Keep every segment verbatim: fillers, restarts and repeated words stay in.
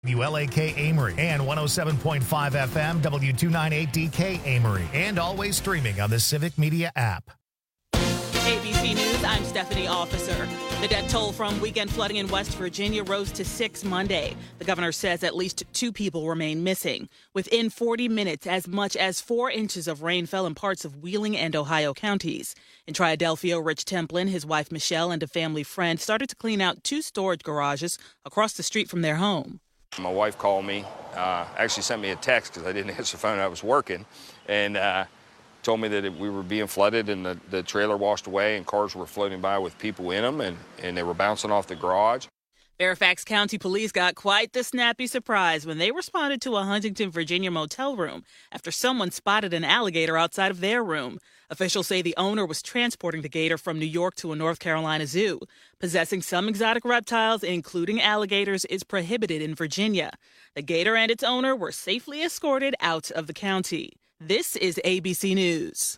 W L A K Amory and one oh seven point five F M W two ninety-eight D K Amory, and always streaming on the Civic Media app. A B C News, I'm Stephanie Officer. The death toll from weekend flooding in West Virginia rose to six Monday. The governor says at least two people remain missing. Within forty minutes, as much as four inches of rain fell in parts of Wheeling and Ohio counties. In Triadelphia, Rich Templin, his wife Michelle, and a family friend started to clean out two storage garages across the street from their home. My wife called me, uh, actually sent me a text because I didn't answer the phone. I was working, and uh, told me that it, we were being flooded and the, the trailer washed away and cars were floating by with people in them, and, and they were bouncing off the garage. Fairfax County Police got quite the snappy surprise when they responded to a Huntington, Virginia motel room after someone spotted an alligator outside of their room. Officials say the owner was transporting the gator from New York to a North Carolina zoo. Possessing some exotic reptiles, including alligators, is prohibited in Virginia. The gator and its owner were safely escorted out of the county. This is A B C News.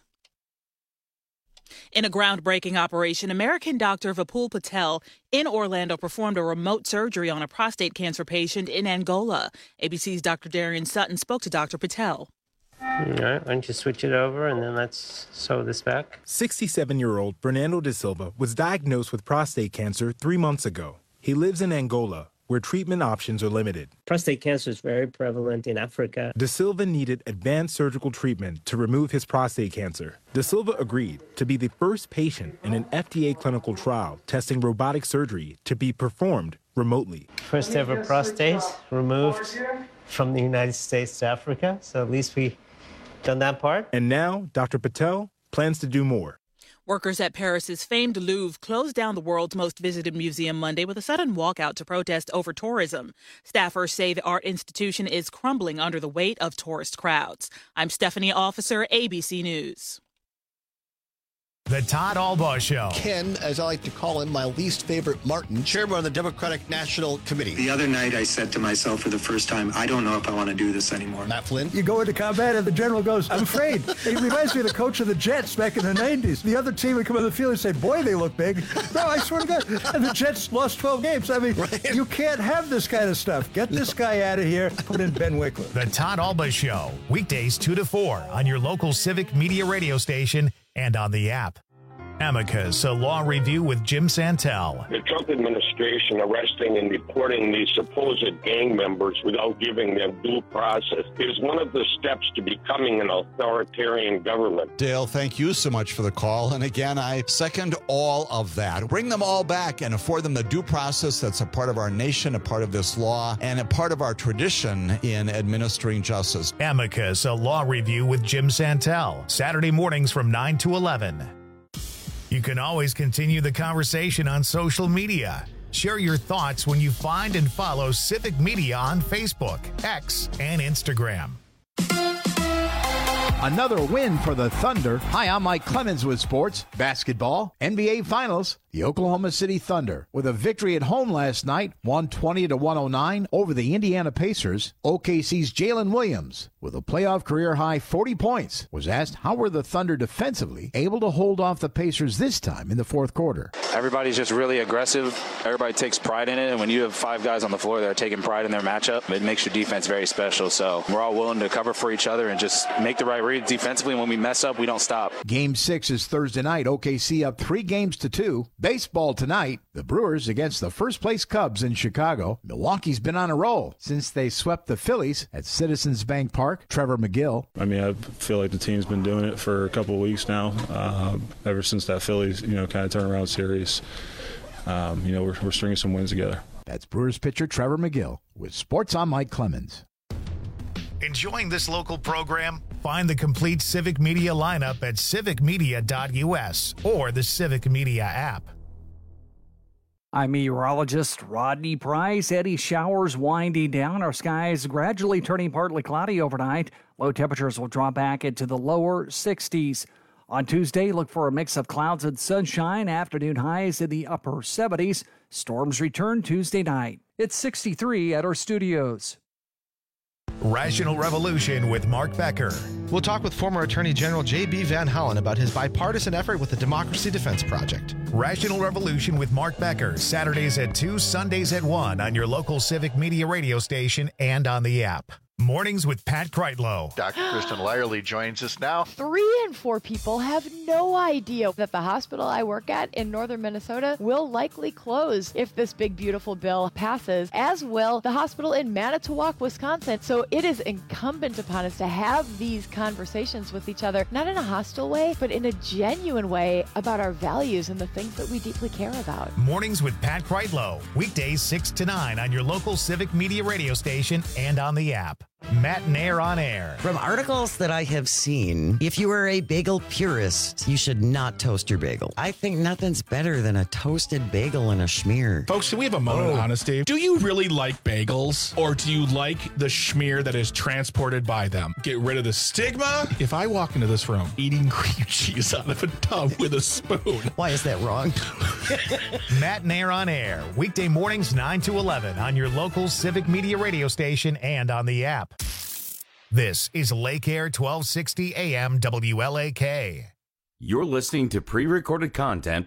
In a groundbreaking operation, American doctor Vipul Patel in Orlando performed a remote surgery on a prostate cancer patient in Angola. A B C's Doctor Darian Sutton spoke to Doctor Patel. All right, why don't you switch it over and then let's sew this back. sixty-seven-year-old Fernando de Silva was diagnosed with prostate cancer three months ago. He lives in Angola, where treatment options are limited. Prostate cancer is very prevalent in Africa. De Silva needed advanced surgical treatment to remove his prostate cancer. De Silva agreed to be the first patient in an F D A clinical trial testing robotic surgery to be performed remotely. First ever prostate removed from the United States to Africa, so at least we done that part. And now Doctor Patel plans to do more. Workers at Paris's famed Louvre closed down the world's most visited museum Monday with a sudden walkout to protest over tourism. Staffers say the art institution is crumbling under the weight of tourist crowds. I'm Stephanie Officer, A B C News. The Todd Albaugh Show. Ken, as I like to call him, my least favorite Martin, chairman of the Democratic National Committee. The other night I said to myself for the first time, I don't know if I want to do this anymore. Matt Flynn. You go into combat and the general goes, I'm afraid. It reminds me of the coach of the Jets back in the nineties. The other team would come on the field and say, boy, they look big. No, I swear to God. And the Jets lost twelve games. I mean, right. You can't have this kind of stuff. Get this no. guy out of here. Put in Ben Wickler. The Todd Albaugh Show. Weekdays two to four on your local Civic Media radio station and on the app. Amicus, a law review with Jim Santel. The Trump administration arresting and deporting these supposed gang members without giving them due process is one of the steps to becoming an authoritarian government. Dale, thank you so much for the call. And again, I second all of that. Bring them all back and afford them the due process that's a part of our nation, a part of this law, and a part of our tradition in administering justice. Amicus, a law review with Jim Santel. Saturday mornings from nine to eleven. You can always continue the conversation on social media. Share your thoughts when you find and follow Civic Media on Facebook, X, and Instagram. Another win for the Thunder. Hi, I'm Mike Clemens with sports. Basketball, N B A Finals. The Oklahoma City Thunder, with a victory at home last night, one twenty to one oh nine over the Indiana Pacers. O K C's Jalen Williams, with a playoff career-high forty points, was asked how were the Thunder defensively able to hold off the Pacers this time in the fourth quarter. Everybody's just really aggressive. Everybody takes pride in it, and when you have five guys on the floor that are taking pride in their matchup, it makes your defense very special. So we're all willing to cover for each other and just make the right reads defensively. When we mess up, we don't stop. Game six is Thursday night. O K C up three games to two. Baseball tonight, the Brewers against the first-place Cubs in Chicago. Milwaukee's been on a roll since they swept the Phillies at Citizens Bank Park. Trevor McGill. I mean, I feel like the team's been doing it for a couple of weeks now, uh, ever since that Phillies, you know, kind of turnaround series. Um, you know, we're, we're stringing some wins together. That's Brewers pitcher Trevor McGill with Sports on Mike Clemens. Enjoying this local program? Find the complete Civic Media lineup at civic media dot u s or the Civic Media app. I'm meteorologist Rodney Price. Eddy showers winding down. Our skies gradually turning partly cloudy overnight. Low temperatures will drop back into the lower sixties. On Tuesday, look for a mix of clouds and sunshine. Afternoon highs in the upper seventies. Storms return Tuesday night. It's sixty-three at our studios. Rational Revolution with Mark Becker. we'll talk with former Attorney General J B Van Hollen about his bipartisan effort with the Democracy Defense Project. Rational Revolution with Mark Becker, Saturdays at two, Sundays at one on your local Civic Media radio station and on the app. Mornings with Pat Kreitlow. Doctor Kristen Lyerly joins us now. Three in four people have no idea that the hospital I work at in northern Minnesota will likely close if this big, beautiful bill passes, as will the hospital in Manitowoc, Wisconsin. So it is incumbent upon us to have these conversations with each other, not in a hostile way, but in a genuine way about our values and the things that we deeply care about. Mornings with Pat Kreitlow. Weekdays six to nine on your local Civic Media radio station and on the app. Matt Nair on air. From articles that I have seen, if you are a bagel purist, you should not toast your bagel. I think nothing's better than a toasted bagel and a schmear. Folks, can we have a moment oh. of honesty? Do you really like bagels, or do you like the schmear that is transported by them? Get rid of the stigma. If I walk into this room eating cream cheese out of a tub with a spoon. Why is that wrong? Matt Nair on air. Weekday mornings nine to eleven on your local Civic Media radio station and on the app. This is Lake Air twelve sixty A M W L A K. You're listening to pre-recorded content.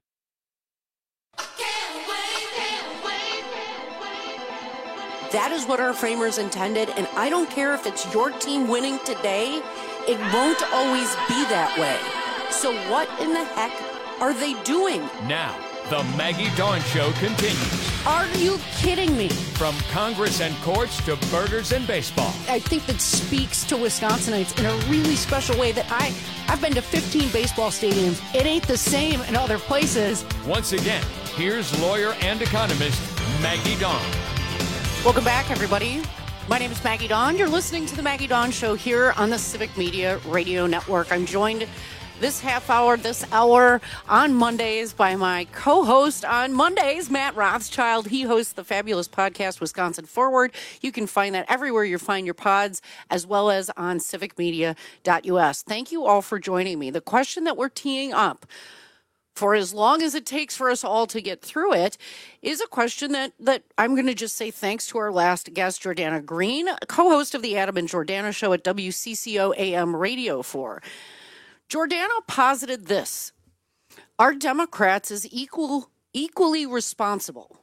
That is what our framers intended, and I don't care if it's your team winning today, it won't always be that way. So what in the heck are they doing? Now, the Maggie Dawn Show continues. Are you kidding me? From Congress and courts to burgers and baseball. I think that speaks to Wisconsinites in a really special way that I, I've been to fifteen baseball stadiums. It ain't the same in other places. Once again, here's lawyer and economist Maggie Dawn. Welcome back, everybody. My name is Maggie Dawn. You're listening to the Maggie Dawn Show here on the Civic Media Radio Network. I'm joined this half hour, this hour on Mondays by my co-host on Mondays, Matt Rothschild. He hosts the fabulous podcast, Wisconsin Forward. You can find that everywhere you find your pods, as well as on civic media dot U S. Thank you all for joining me. The question that we're teeing up for as long as it takes for us all to get through it is a question that, that I'm going to just say thanks to our last guest, Jordana Green, co-host of the Adam and Jordana Show at W C C O A M Radio four. Jordana posited this: are Democrats as equal, equally responsible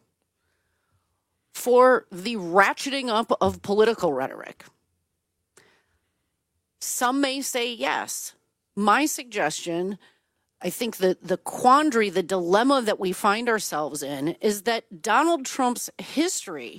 for the ratcheting up of political rhetoric? Some may say yes. My suggestion, I think the, the quandary, the dilemma that we find ourselves in is that Donald Trump's history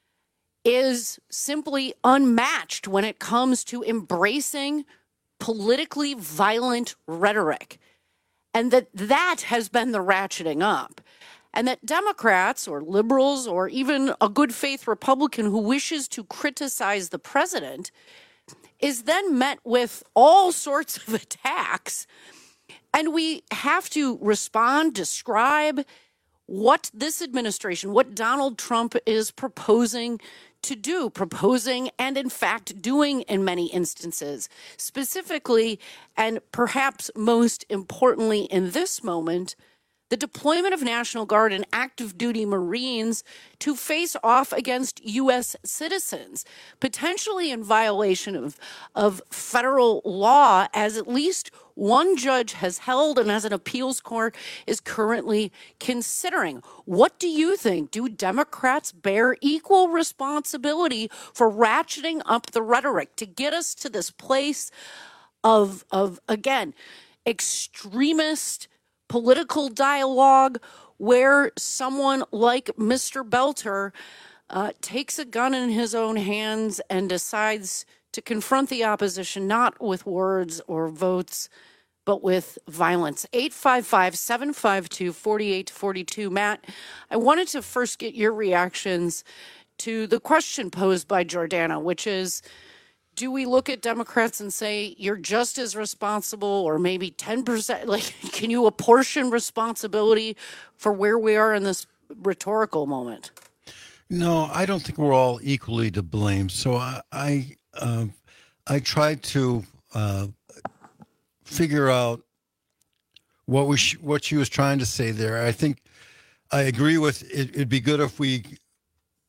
is simply unmatched when it comes to embracing politically violent rhetoric, and that that has been the ratcheting up, and that Democrats or liberals or even a good faith Republican who wishes to criticize the president is then met with all sorts of attacks, and we have to respond, describe what this administration, what Donald Trump is proposing to do, proposing and in fact doing in many instances. Specifically, and perhaps most importantly in this moment, the deployment of National Guard and active duty Marines to face off against U S citizens, potentially in violation of, of federal law, as at least one judge has held and as an appeals court is currently considering. What do you think? Do Democrats bear equal responsibility for ratcheting up the rhetoric to get us to this place of, of again, extremist political dialogue where someone like Mister Belter uh, takes a gun in his own hands and decides to confront the opposition not with words or votes, but with violence? eight five five, seven five two, four eight four two. Matt, I wanted to first get your reactions to the question posed by Jordana, which is, do we look at Democrats and say you're just as responsible, or maybe ten percent? Like, can you apportion responsibility for where we are in this rhetorical moment? No, I don't think we're all equally to blame. So I, I, uh, I tried to uh, figure out what we sh- what she was trying to say there. I think I agree with it. It'd be good if we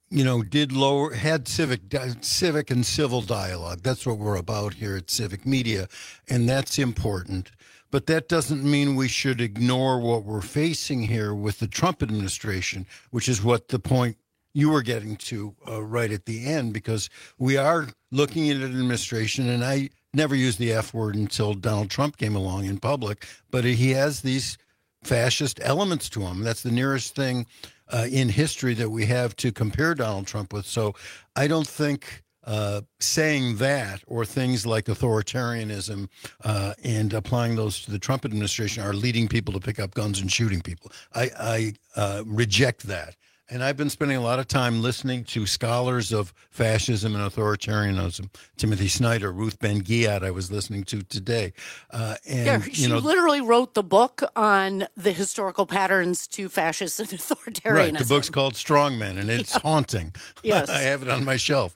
you know, did lower, had civic, civic and civil dialogue. That's what we're about here at Civic Media, and that's important. But that doesn't mean we should ignore what we're facing here with the Trump administration, which is what the point you were getting to uh, right at the end, because we are looking at an administration, and I never used the F word until Donald Trump came along in public, but he has these fascist elements to him. That's the nearest thing uh, in history that we have to compare Donald Trump with. So I don't think uh, saying that or things like authoritarianism uh, and applying those to the Trump administration are leading people to pick up guns and shooting people. I, I uh, reject that. And I've been spending a lot of time listening to scholars of fascism and authoritarianism. Timothy Snyder, Ruth Ben-Ghiat, I was listening to today. Uh, and, yeah, she you know, literally wrote the book on the historical patterns to fascism and authoritarianism. Right, the book's called Strongmen, and it's yeah. haunting. Yes. I have it on my shelf.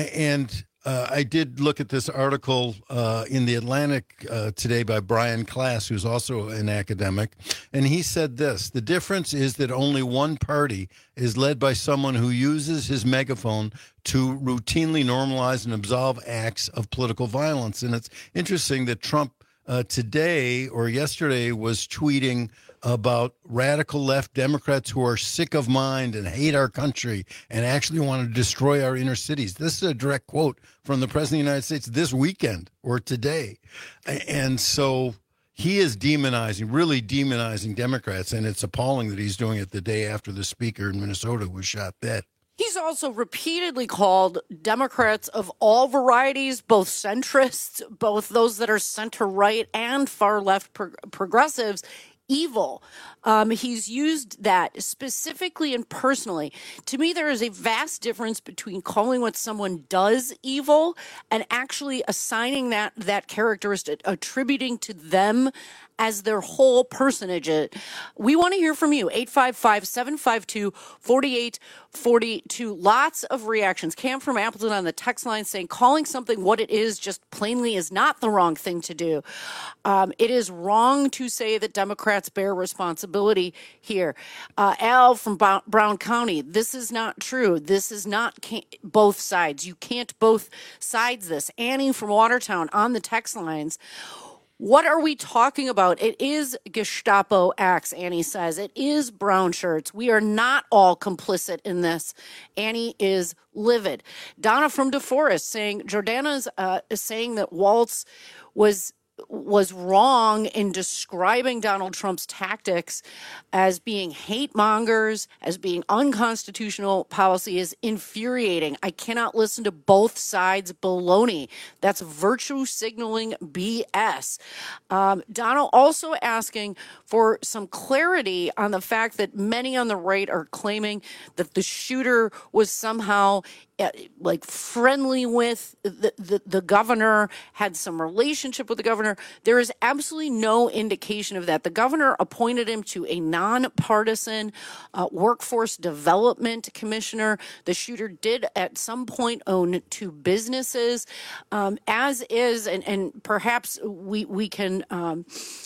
And uh, I did look at this article uh, in The Atlantic uh, today by Brian Klass, who's also an academic, and he said this: the difference is that only one party is led by someone who uses his megaphone to routinely normalize and absolve acts of political violence. And it's interesting that Trump uh, today or yesterday was tweeting about radical left Democrats who are sick of mind and hate our country and actually want to destroy our inner cities. This is a direct quote from the President of the United States this weekend or today. And so he is demonizing, really demonizing Democrats, and it's appalling that he's doing it the day after the speaker in Minnesota was shot dead. He's also repeatedly called Democrats of all varieties, both centrists, both those that are center-right and far-left pro- progressives, evil. Um, he's used that specifically and personally. To me, there is a vast difference between calling what someone does evil and actually assigning that that characteristic, attributing to them as their whole personage. We want to hear from you. eight five five, seven five two, four eight four two. Lots of reactions. Cam from Appleton on the text line saying calling something what it is just plainly is not the wrong thing to do. Um, it is wrong to say that Democrats bear responsibility here. Uh, Al from Bo- Brown County, this is not true. This is not ca- both sides. You can't both sides this. Annie from Watertown on the text lines. What are we talking about? It is Gestapo acts, Annie says. It is brown shirts. We are not all complicit in this. Annie is livid. Donna from DeForest saying, Jordana's uh, is saying that Waltz was was wrong in describing Donald Trump's tactics as being hate mongers, as being unconstitutional policy is infuriating. I cannot listen to both sides baloney. That's virtue signaling B S. Um, Donald also asking for some clarity on the fact that many on the right are claiming that the shooter was somehow Uh, like friendly with the, the, the governor, had some relationship with the governor. There is absolutely no indication of that. The governor appointed him to a nonpartisan uh, workforce development commissioner. The shooter did at some point own two businesses, um, as is, and, and perhaps we, we can um,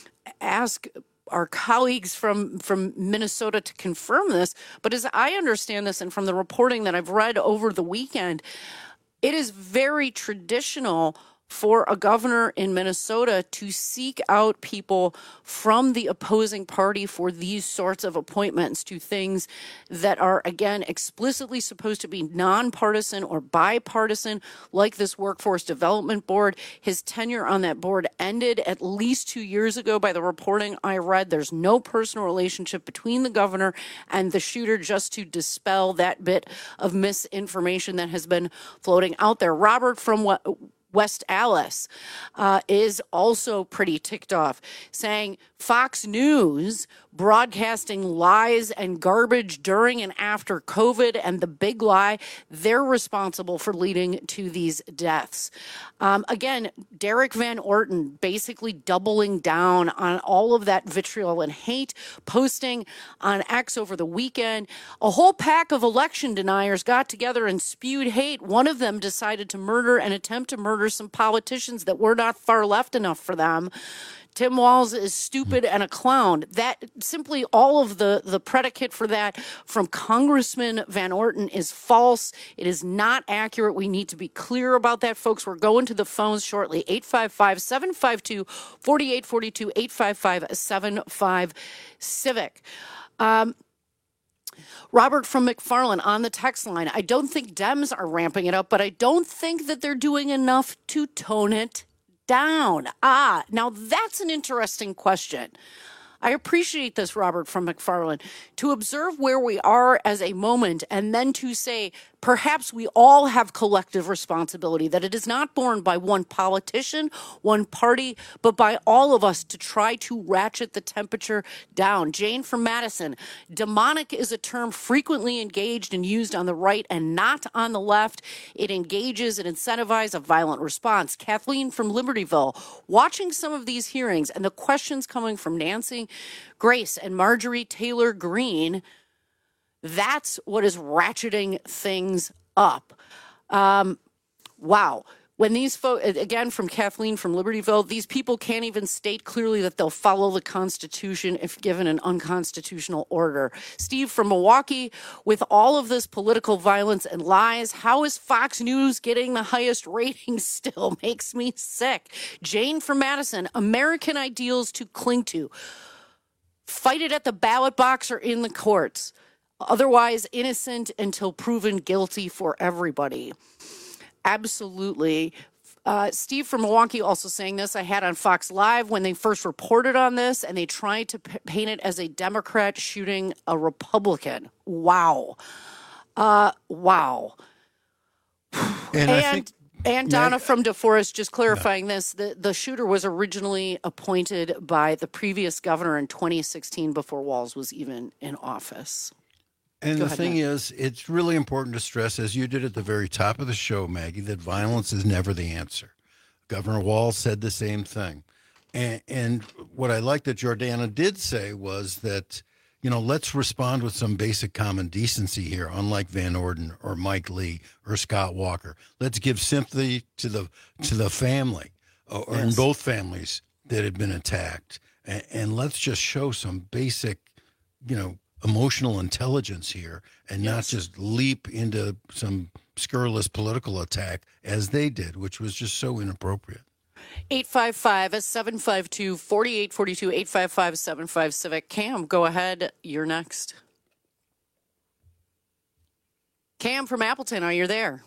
ask our colleagues from, from Minnesota to confirm this. But as I understand this, and from the reporting that I've read over the weekend, it is very traditional for a governor in Minnesota to seek out people from the opposing party for these sorts of appointments to things that are, again, explicitly supposed to be nonpartisan or bipartisan, like this Workforce Development Board. His tenure on that board ended at least two years ago by the reporting I read. There's no personal relationship between the governor and the shooter, just to dispel that bit of misinformation that has been floating out there. Robert from what West Allis uh, is also pretty ticked off, saying Fox News broadcasting lies and garbage during and after COVID and the big lie, they're responsible for leading to these deaths. Um, again, Derek Van Orton basically doubling down on all of that vitriol and hate, posting on X over the weekend. A whole pack of election deniers got together and spewed hate. One of them decided to murder and attempt to murder murder some politicians that were not far left enough for them. Tim Walz is stupid and a clown. That simply all of the, the predicate for that from Congressman Van Orten is false. It is not accurate. We need to be clear about that, folks. We're going to the phones shortly. eight five five, seven five two, four eight four two, eight five five, seven five Civic. Um, Robert from McFarland on the text line. I don't think Dems are ramping it up, but I don't think that they're doing enough to tone it down. Ah, now that's an interesting question. I appreciate this, Robert from McFarland, to observe where we are as a moment and then to say, perhaps we all have collective responsibility, that it is not borne by one politician, one party, but by all of us to try to ratchet the temperature down. Jane from Madison, demonic is a term frequently engaged and used on the right and not on the left. It engages and incentivizes a violent response. Kathleen from Libertyville, watching some of these hearings and the questions coming from Nancy Grace and Marjorie Taylor Greene, that's what is ratcheting things up. Um, wow. When these folks, again, from Kathleen from Libertyville, these people can't even state clearly that they'll follow the Constitution if given an unconstitutional order. Steve from Milwaukee, with all of this political violence and lies, how is Fox News getting the highest ratings still? Makes me sick. Jane from Madison, American ideals to cling to. Fight it at the ballot box or in the courts. Otherwise innocent until proven guilty for everybody. Absolutely. Uh, Steve from Milwaukee also saying this. I had on Fox Live when they first reported on this, and they tried to p- paint it as a Democrat shooting a Republican. Wow. Uh, wow. And, and I think And Donna from DeForest, just clarifying this, the, the shooter was originally appointed by the previous governor in twenty sixteen before Walz was even in office. And Go the ahead, thing Matt. is, it's really important to stress, as you did at the very top of the show, Maggie, that violence is never the answer. Governor Walz said the same thing. And, and what I like that Jordana did say was that, you know, let's respond with some basic common decency here, unlike Van Orden or Mike Lee or Scott Walker. Let's give sympathy to the to the family, or Yes. in both families that had been attacked. And, and let's just show some basic, you know, emotional intelligence here and not just leap into some scurrilous political attack as they did, which was just so inappropriate. eight five five, seven five two, four eight four two, eight five five, seven five Civic. Cam, go ahead. You're next. Cam from Appleton, are you there?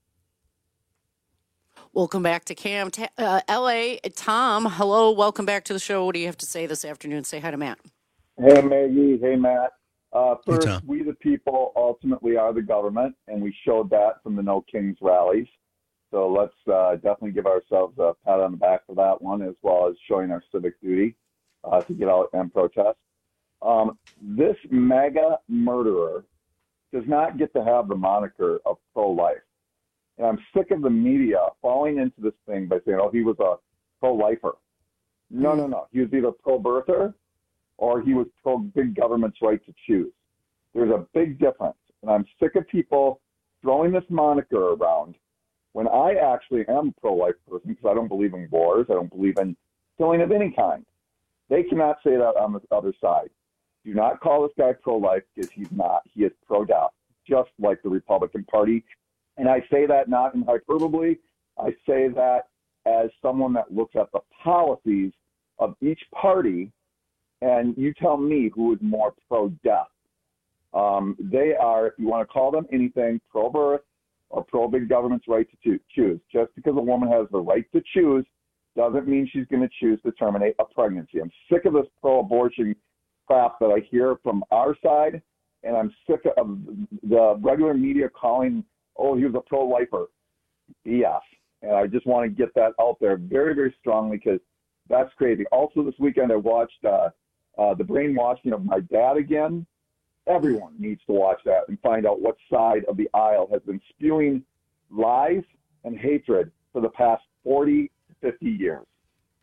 Welcome back to Cam. Ta- uh, L A, Tom, hello. Welcome back to the show. What do you have to say this afternoon? Say hi to Matt. Hey, Maggie. Hey, Matt. Uh, first, Tom. we the people ultimately are the government, and we showed that from the No Kings rallies. So let's uh, definitely give ourselves a pat on the back for that one, as well as showing our civic duty uh, to get out and protest. Um, this MAGA murderer does not get to have the moniker of pro-life. And I'm sick of the media falling into this thing by saying, oh, he was a pro-lifer. No, no, no. He was either pro-birther or he was pro-big government's right to choose. There's a big difference. And I'm sick of people throwing this moniker around when I actually am a pro-life person because I don't believe in wars. I don't believe in killing of any kind. They cannot say that on the other side. Do not call this guy pro-life because he's not. He is pro-death, just like the Republican Party. And I say that not in hyperbole. I say that as someone that looks at the policies of each party, and you tell me who is more pro-death. Um, they are, if you want to call them anything, pro-birth or pro-big government's right to choose. Just because a woman has the right to choose doesn't mean she's going to choose to terminate a pregnancy. I'm sick of this pro-abortion crap that I hear from our side, and I'm sick of the regular media calling, oh, he was a pro-lifer. B S. And I just want to get that out there very, very strongly because that's crazy. Also, this weekend I watched uh, uh, The Brainwashing of My Dad again. Everyone needs to watch that and find out what side of the aisle has been spewing lies and hatred for the past forty to fifty years.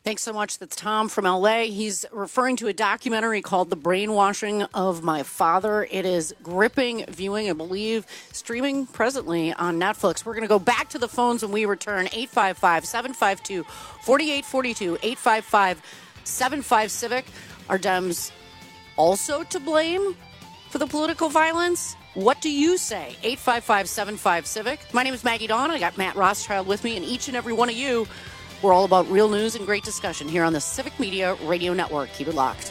Thanks so much. That's Tom from L A. He's referring to a documentary called The Brainwashing of My Father. It is gripping viewing, I believe, streaming presently on Netflix. We're going to go back to the phones when we return. eight five five, seven five two, four eight four two, eight five five, seven five Civic. Are Dems also to blame for the political violence? What do you say? eight five five, seven five Civic. My name is Maggie Dawn. I got Matt Rothschild with me, and each and every one of you, we're all about real news and great discussion here on the Civic Media Radio Network. Keep it locked.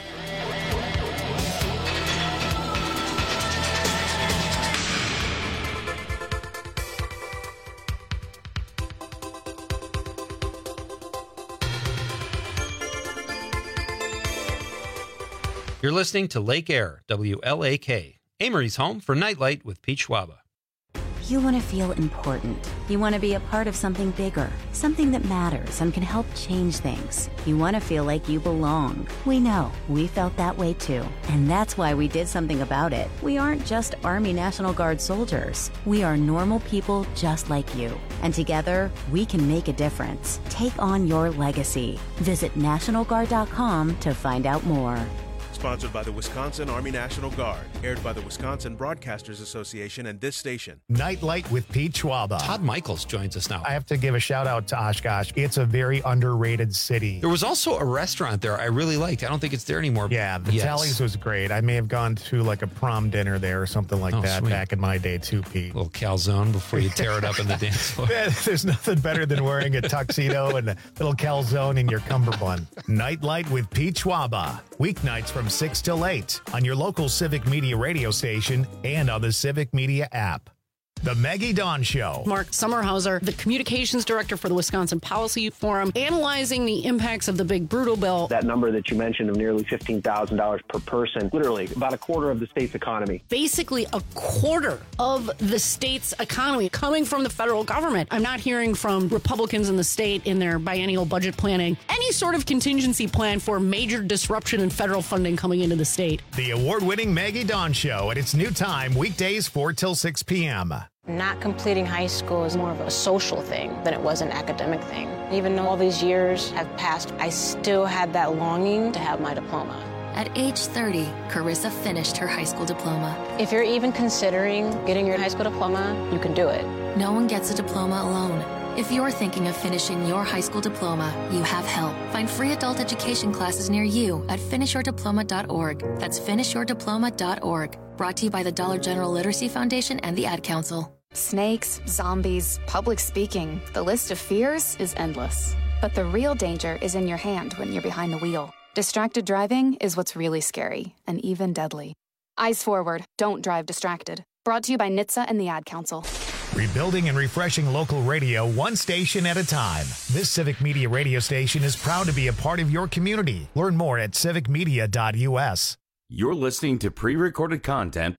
You're listening to Lake Air, W L A K, Amory's home for Nightlight with Pete Schwaba. You want to feel important. You want to be a part of something bigger, something that matters and can help change things. You want to feel like you belong. We know. We felt that way too. And that's why we did something about it. We aren't just Army National Guard soldiers. We are normal people just like you. And together, we can make a difference. Take on your legacy. Visit National Guard dot com to find out more. Sponsored by the Wisconsin Army National Guard. Aired by the Wisconsin Broadcasters Association and this station. Nightlight with Pete Schwaba. Todd Michaels joins us now. I have to give a shout out to Oshkosh. It's a very underrated city. There was also a restaurant there I really liked. I don't think it's there anymore. Yeah, the yes. Tallies was great. I may have gone to like a prom dinner there or something like oh, that sweet. back in my day too, Pete. A little calzone before you tear it up in the dance floor. There's nothing better than wearing a tuxedo and a little calzone in your cummerbund. Nightlight with Pete Schwaba. Weeknights from six till eight on your local Civic Media radio station and on the Civic Media app. The Maggie Dawn Show. Mark Sommerhauser, the communications director for the Wisconsin Policy Forum, analyzing the impacts of the big brutal bill. That number that you mentioned of nearly fifteen thousand dollars per person, literally about a quarter of the state's economy. Basically a quarter of the state's economy coming from the federal government. I'm not hearing from Republicans in the state in their biennial budget planning any sort of contingency plan for major disruption in federal funding coming into the state. The award-winning Maggie Dawn Show at its new time, weekdays four till six p.m. Not completing high school is more of a social thing than it was an academic thing. Even though all these years have passed, I still had that longing to have my diploma. At age thirty, Carissa finished her high school diploma. If you're even considering getting your high school diploma, you can do it. No one gets a diploma alone. If you're thinking of finishing your high school diploma, you have help. Find free adult education classes near you at finish your diploma dot org. That's finish your diploma dot org. Brought to you by the Dollar General Literacy Foundation and the Ad Council. Snakes, zombies, public speaking. The list of fears is endless. But the real danger is in your hand when you're behind the wheel. Distracted driving is what's really scary and even deadly. Eyes forward. Don't drive distracted. Brought to you by N H T S A and the Ad Council. Rebuilding and refreshing local radio one station at a time. This Civic Media radio station is proud to be a part of your community. Learn more at civic media dot u s. You're listening to pre-recorded content.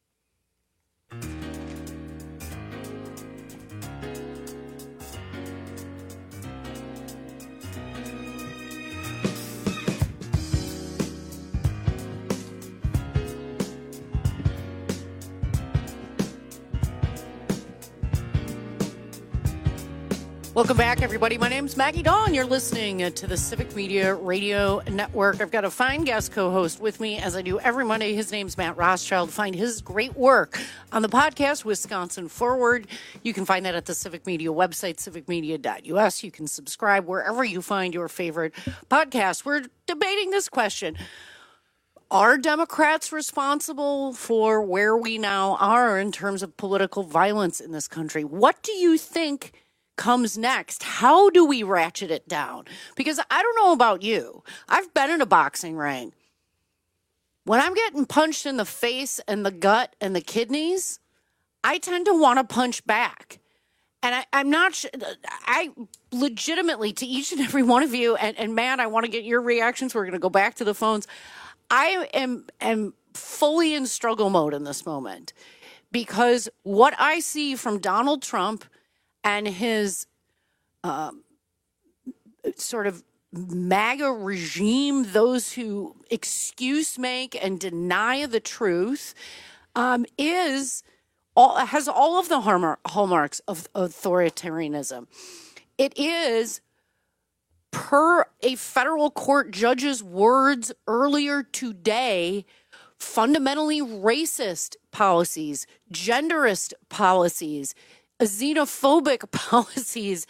Welcome back, everybody. My name's Maggie Dawn. You're listening to the Civic Media Radio Network. I've got a fine guest co-host with me, as I do every Monday. His name's Matt Rothschild. Find his great work on the podcast, Wisconsin Forward. You can find that at the Civic Media website, civic media dot u s. You can subscribe wherever you find your favorite podcast. We're debating this question. Are Democrats responsible for where we now are in terms of political violence in this country? What do you think comes next? How do we ratchet it down? Because I don't know about you. I've been in a boxing ring. When I'm getting punched in the face and the gut and the kidneys, I tend to want to punch back. And I, I'm not sure. I legitimately, to each and every one of you, and, and Matt, I want to get your reactions. We're going to go back to the phones. I am, am fully in struggle mode in this moment because what I see from Donald Trump and his um, sort of MAGA regime, those who excuse make and deny the truth, um, is all has all of the hallmarks of authoritarianism. It is per a federal court judge's words earlier today, fundamentally racist policies, genderist policies, xenophobic policies,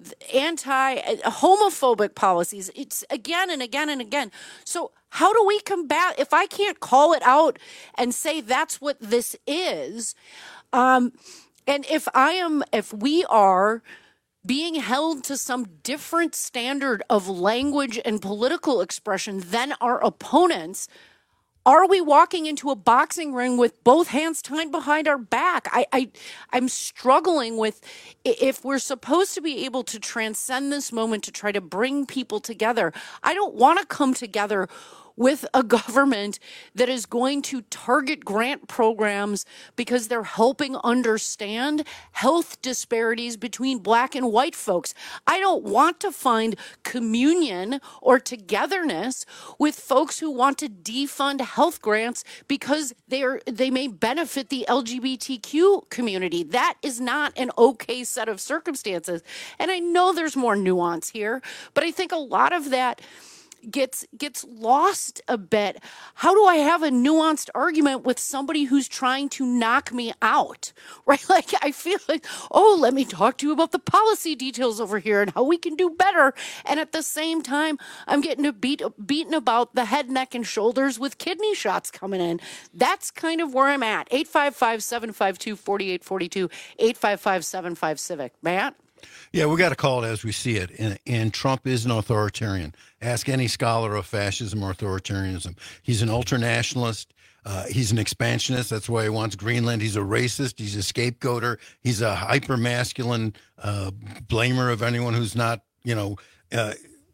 anti-homophobic policies. It's again and again and again. So how do we combat, if I can't call it out and say that's what this is, um, and if I am, if we are being held to some different standard of language and political expression than our opponents, are we walking into a boxing ring with both hands tied behind our back? I, I, I'm struggling with, if we're supposed to be able to transcend this moment to try to bring people together, I don't want to come together with a government that is going to target grant programs because they're helping understand health disparities between black and white folks. I don't want to find communion or togetherness with folks who want to defund health grants because they are they may benefit the L G B T Q community. That is not an okay set of circumstances. And I know there's more nuance here, but I think a lot of that gets gets lost a bit. How do I have a nuanced argument with somebody who's trying to knock me out? Right? Like, I feel like, oh, let me talk to you about the policy details over here and how we can do better. And at the same time, I'm getting a beat, beaten about the head, neck, and shoulders with kidney shots coming in. That's kind of where I'm at. eight five five, seven five two, four eight four two, eight five five, seven five Civic. Matt? Yeah, we got to call it as we see it. And, and Trump is an authoritarian. Ask any scholar of fascism or authoritarianism. He's an ultranationalist. Uh, he's an expansionist. That's why he wants Greenland. He's a racist. He's a scapegoater. He's a hyper-masculine uh, blamer of anyone who's not, you know, uh,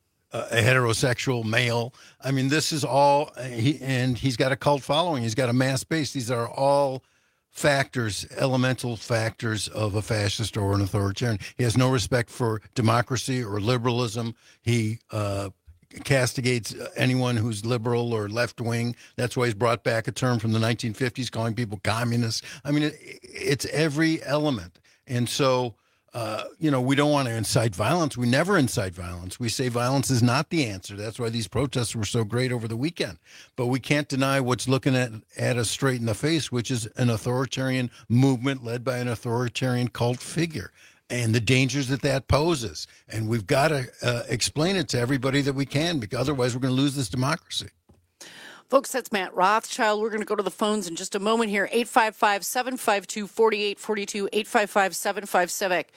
a heterosexual male. I mean, this is all, he, and he's got a cult following. He's got a mass base. These are all factors, elemental factors of a fascist or an authoritarian. He has no respect for democracy or liberalism. He uh, castigates anyone who's liberal or left-wing. That's why he's brought back a term from the nineteen fifties, calling people communists. I mean, it, it's every element. And so, uh, you know, we don't want to incite violence. We never incite violence. We say violence is not the answer. That's why these protests were so great over the weekend. But we can't deny what's looking at, at us straight in the face, which is an authoritarian movement led by an authoritarian cult figure and the dangers that that poses. And we've got to uh, explain it to everybody that we can, because otherwise we're going to lose this democracy. Folks, that's Matt Rothschild. We're going to go to the phones in just a moment here. eight five five, seven five two, four eight four two, eight five five, seven five Civic.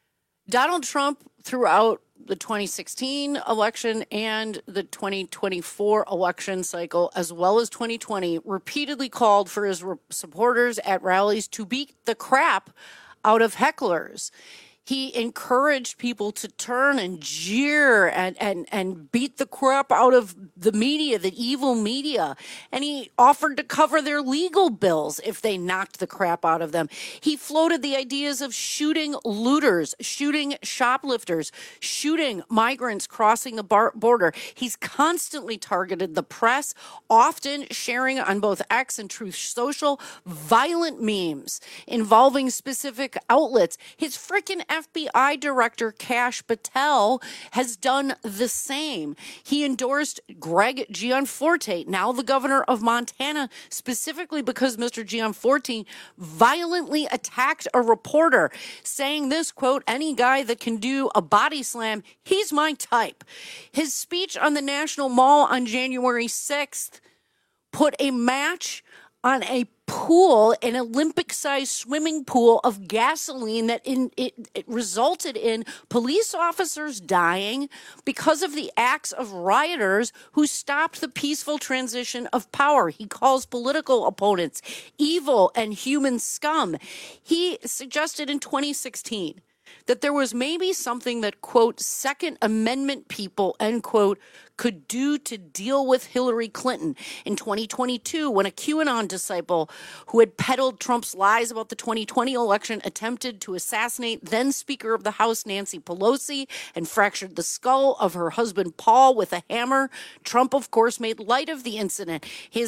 Donald Trump, throughout the twenty sixteen election and the twenty twenty-four election cycle, as well as twenty twenty, repeatedly called for his supporters at rallies to beat the crap out of hecklers. He encouraged people to turn and jeer and, and, and beat the crap out of the media, the evil media. And he offered to cover their legal bills if they knocked the crap out of them. He floated the ideas of shooting looters, shooting shoplifters, shooting migrants crossing the bar- border. He's constantly targeted the press, often sharing on both X and Truth Social violent memes involving specific outlets. His freaking F B I director, Kash Patel, has done the same. He endorsed Greg Gianforte, now the governor of Montana, specifically because Mister Gianforte violently attacked a reporter, saying this, quote, "Any guy that can do a body slam, he's my type." His speech on the National Mall on January sixth put a match on a pool, an Olympic-sized swimming pool of gasoline that in, it, it resulted in police officers dying because of the acts of rioters who stopped the peaceful transition of power. He calls political opponents evil and human scum. He suggested in twenty sixteen that there was maybe something that, quote, Second Amendment people, end quote, could do to deal with Hillary Clinton. In twenty twenty-two, when a QAnon disciple who had peddled Trump's lies about the twenty twenty election attempted to assassinate then Speaker of the House Nancy Pelosi and fractured the skull of her husband Paul with a hammer, Trump, of course, made light of the incident. His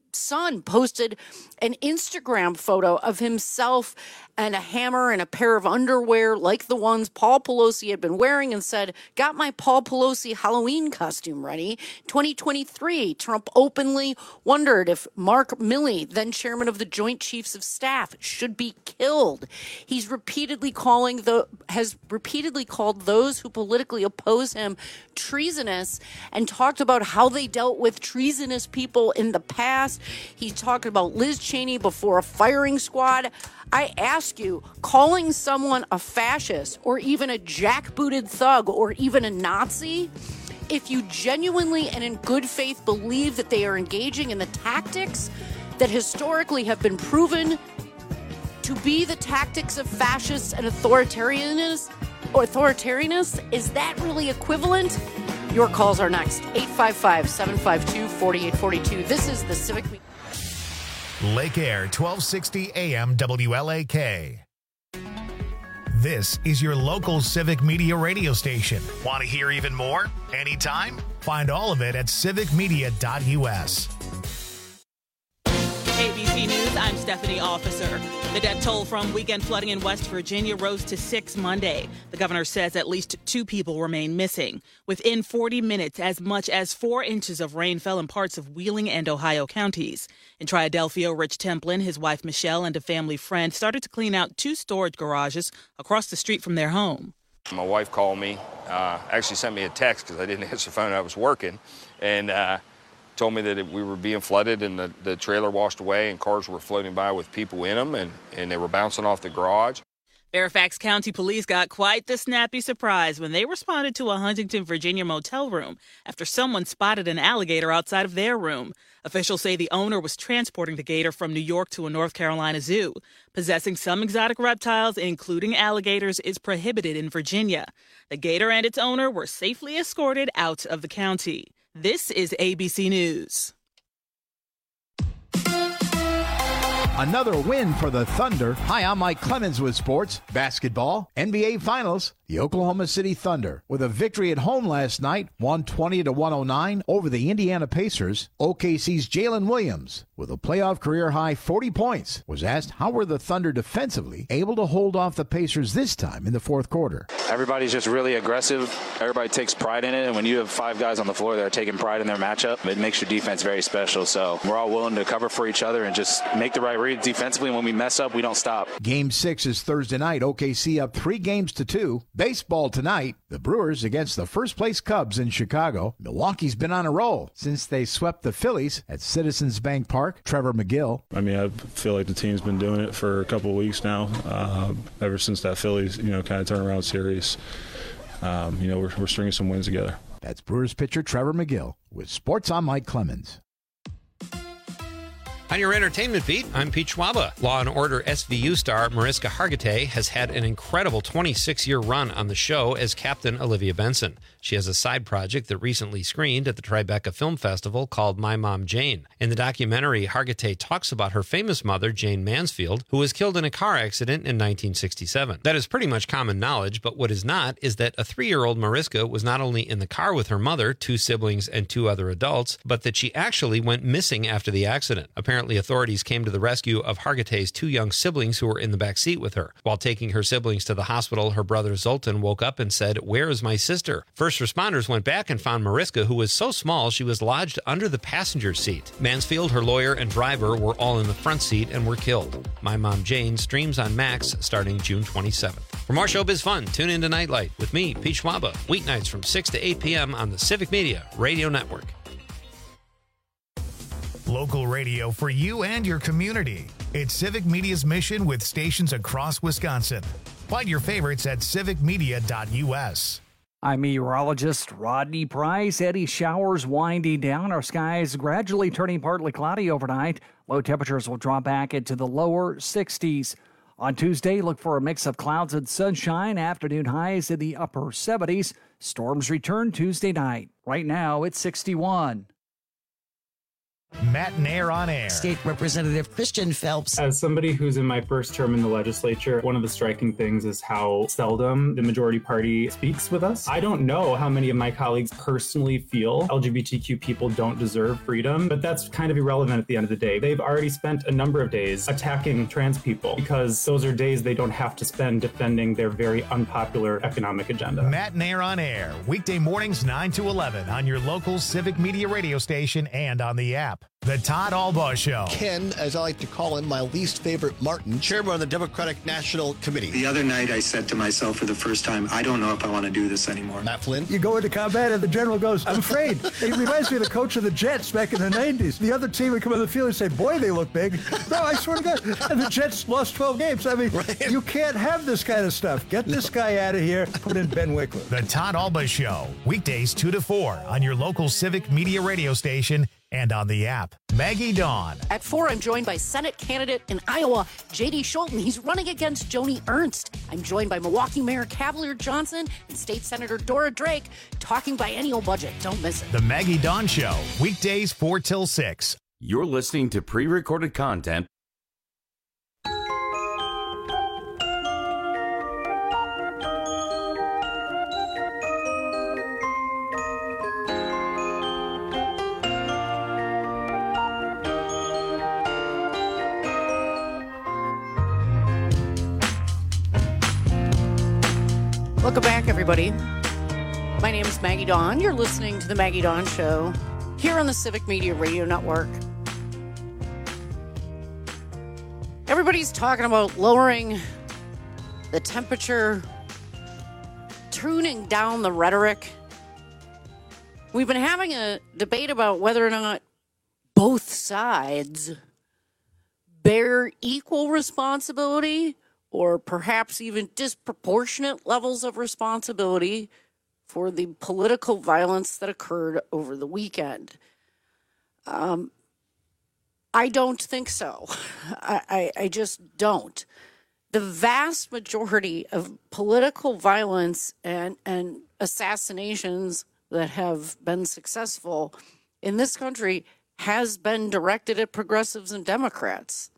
son posted an Instagram photo of himself and a hammer and a pair of underwear like the ones Paul Pelosi had been wearing and said, got my Paul Pelosi Halloween costume ready. twenty twenty-three, Trump openly wondered if Mark Milley, then chairman of the Joint Chiefs of Staff, should be killed. He's repeatedly calling the has repeatedly called those who politically oppose him treasonous and talked about how they dealt with treasonous people in the past. He talked about Liz Cheney before a firing squad. I ask you, calling someone a fascist or even a jackbooted thug or even a Nazi, if you genuinely and in good faith believe that they are engaging in the tactics that historically have been proven to be the tactics of fascists and authoritarianism, or authoritarianism, is that really equivalent? Your calls are next. eight five five, seven five two, four eight four two. This is the Civic Media. Lake Air, twelve sixty A M W L A K. This is your local Civic Media radio station. Want to hear even more? Anytime? Find all of it at civic media dot U S. A B C News, I'm Stephanie Officer. The death toll from weekend flooding in West Virginia rose to six Monday. The governor says at least two people remain missing. Within forty minutes, as much as four inches of rain fell in parts of Wheeling and Ohio counties. In Triadelphia, Rich Templin, his wife Michelle, and a family friend started to clean out two storage garages across the street from their home. My wife called me, uh, actually sent me a text because I didn't answer the phone. I was working, and uh, told me that it, we were being flooded and the, the trailer washed away and cars were floating by with people in them, and, and they were bouncing off the garage. Fairfax County Police got quite the snappy surprise when they responded to a Huntington, Virginia motel room after someone spotted an alligator outside of their room. Officials say the owner was transporting the gator from New York to a North Carolina zoo. Possessing some exotic reptiles, including alligators, is prohibited in Virginia. The gator and its owner were safely escorted out of the county. This is A B C News. Another win for the Thunder. Hi, I'm Mike Clemens with sports, basketball, N B A Finals. The Oklahoma City Thunder, with a victory at home last night, one twenty to one oh nine over the Indiana Pacers. O K C's Jalen Williams, with a playoff career-high forty points, was asked how were the Thunder defensively able to hold off the Pacers this time in the fourth quarter. Everybody's just really aggressive. Everybody takes pride in it, and when you have five guys on the floor that are taking pride in their matchup, it makes your defense very special. So we're all willing to cover for each other and just make the right read defensively. And when we mess up, we don't stop. Game six is Thursday night. O K C up three games to two. Baseball tonight. The Brewers against the first-place Cubs in Chicago. Milwaukee's been on a roll since they swept the Phillies at Citizens Bank Park. Trevor McGill. I mean, I feel like the team's been doing it for a couple of weeks now, uh, ever since that Phillies, you know, kind of turnaround series. Um, you know, we're, we're stringing some wins together. That's Brewers pitcher Trevor McGill with Sports. I'm Mike Clemens. On your entertainment beat, I'm Pete Schwaba. Law and Order S V U star Mariska Hargitay has had an incredible twenty-six-year run on the show as Captain Olivia Benson. She has a side project that recently screened at the Tribeca Film Festival called My Mom Jane. In the documentary, Hargitay talks about her famous mother, Jane Mansfield, who was killed in a car accident in nineteen sixty-seven. That is pretty much common knowledge, but what is not is that a three-year-old Mariska was not only in the car with her mother, two siblings, and two other adults, but that she actually went missing after the accident. Apparently, authorities came to the rescue of Hargitay's two young siblings who were in the back seat with her. While taking her siblings to the hospital, her brother Zoltan woke up and said, "Where is my sister?" First responders went back and found Mariska, who was so small she was lodged under the passenger seat. Mansfield, her lawyer, and driver were all in the front seat and were killed. My Mom Jane streams on Max starting June twenty-seventh. For more showbiz fun, tune in to Nightlight with me, Pete Schwaba, weeknights from six to eight p.m. on the Civic Media Radio Network. Local radio for you and your community. It's Civic Media's mission with stations across Wisconsin. Find your favorites at civic media dot U S. I'm meteorologist Rodney Price. Eddy showers winding down. Our skies gradually turning partly cloudy overnight. Low temperatures will drop back into the lower sixties. On Tuesday, look for a mix of clouds and sunshine. Afternoon highs in the upper seventies. Storms return Tuesday night. Right now, it's sixty-one. Matt Nair on air. State Representative Christian Phelps. As somebody who's in my first term in the legislature, one of the striking things is how seldom the majority party speaks with us. I don't know how many of my colleagues personally feel L G B T Q people don't deserve freedom, but that's kind of irrelevant at the end of the day. They've already spent a number of days attacking trans people because those are days they don't have to spend defending their very unpopular economic agenda. Matt Nair on air, weekday mornings nine to eleven on your local Civic Media radio station and on the app. The Todd Albaugh Show. Ken, as I like to call him, my least favorite Martin, chairman of the Democratic National Committee. The other night I said to myself for the first time, I don't know if I want to do this anymore. Matt Flynn. You go into combat and the general goes, I'm afraid. It reminds me of the coach of the Jets back in the nineties. The other team would come on the field and say, boy, they look big. No, I swear to God. And the Jets lost twelve games. I mean, right. You can't have this kind of stuff. Get this no. guy out of here. Put in Ben Wickler. The Todd Albaugh Show. Weekdays two to four on your local Civic Media radio station and on the app. Maggie Dawn. At four, I'm joined by Senate candidate in Iowa, J D Scholten. He's running against Joni Ernst. I'm joined by Milwaukee Mayor Cavalier Johnson and State Senator Dora Drake, talking biennial budget. Don't miss it. The Maggie Dawn Show. Weekdays four till six. You're listening to pre-recorded content. Welcome back, everybody. My name is Maggie Dawn. You're listening to The Maggie Dawn Show here on the Civic Media Radio Network. Everybody's talking about lowering the temperature, tuning down the rhetoric. We've been having a debate about whether or not both sides bear equal responsibility or perhaps even disproportionate levels of responsibility for the political violence that occurred over the weekend. Um, I don't think so. I, I, I just don't. The vast majority of political violence and, and assassinations that have been successful in this country has been directed at progressives and Democrats.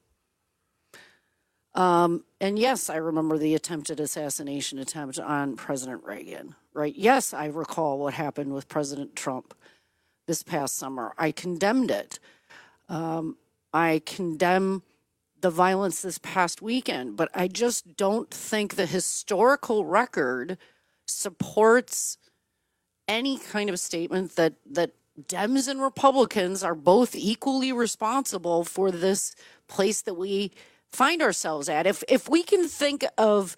Um, and yes, I remember the attempted assassination attempt on President Reagan, right? Yes, I recall what happened with President Trump this past summer. I condemned it. Um, I condemn the violence this past weekend, but I just don't think the historical record supports any kind of statement that, that Dems and Republicans are both equally responsible for this place that we find ourselves at. If if we can think of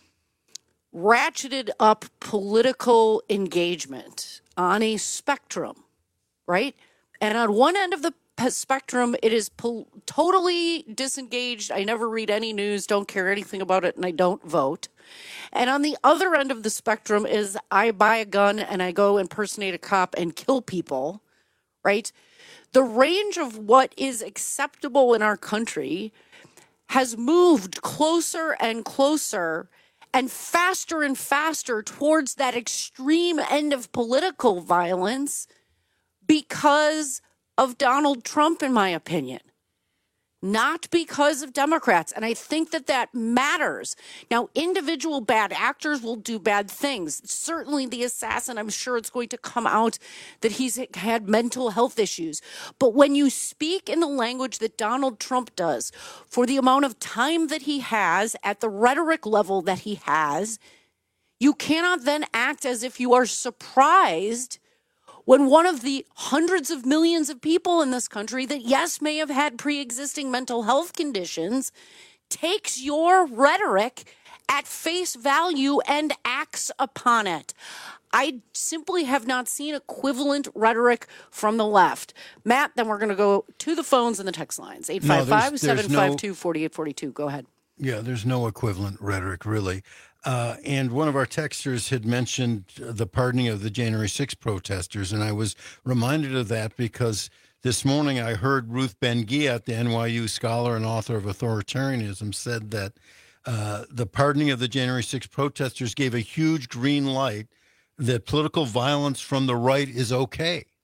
ratcheted up political engagement on a spectrum, right? And on one end of the spectrum, it is po- totally disengaged. I never read any news, don't care anything about it, and I don't vote. And on the other end of the spectrum is I buy a gun and I go impersonate a cop and kill people, right? The range of what is acceptable in our country has moved closer and closer and faster and faster towards that extreme end of political violence because of Donald Trump, in my opinion, not because of Democrats. And I think that that matters. Now, individual bad actors will do bad things. Certainly the assassin, I'm sure it's going to come out that he's had mental health issues. But when you speak in the language that Donald Trump does, for the amount of time that he has, at the rhetoric level that he has, you cannot then act as if you are surprised when one of the hundreds of millions of people in this country that, yes, may have had pre-existing mental health conditions, takes your rhetoric at face value and acts upon it. I simply have not seen equivalent rhetoric from the left. Matt, then we're going to go to the phones and the text lines. eight five five, seven five two, four eight four two. Go ahead. Yeah, there's no equivalent rhetoric, really. Uh, and one of our texters had mentioned the pardoning of the January sixth protesters, and I was reminded of that because this morning I heard Ruth Ben-Ghiat, the N Y U scholar and author of Authoritarianism, said that uh, the pardoning of the January sixth protesters gave a huge green light that political violence from the right is okay.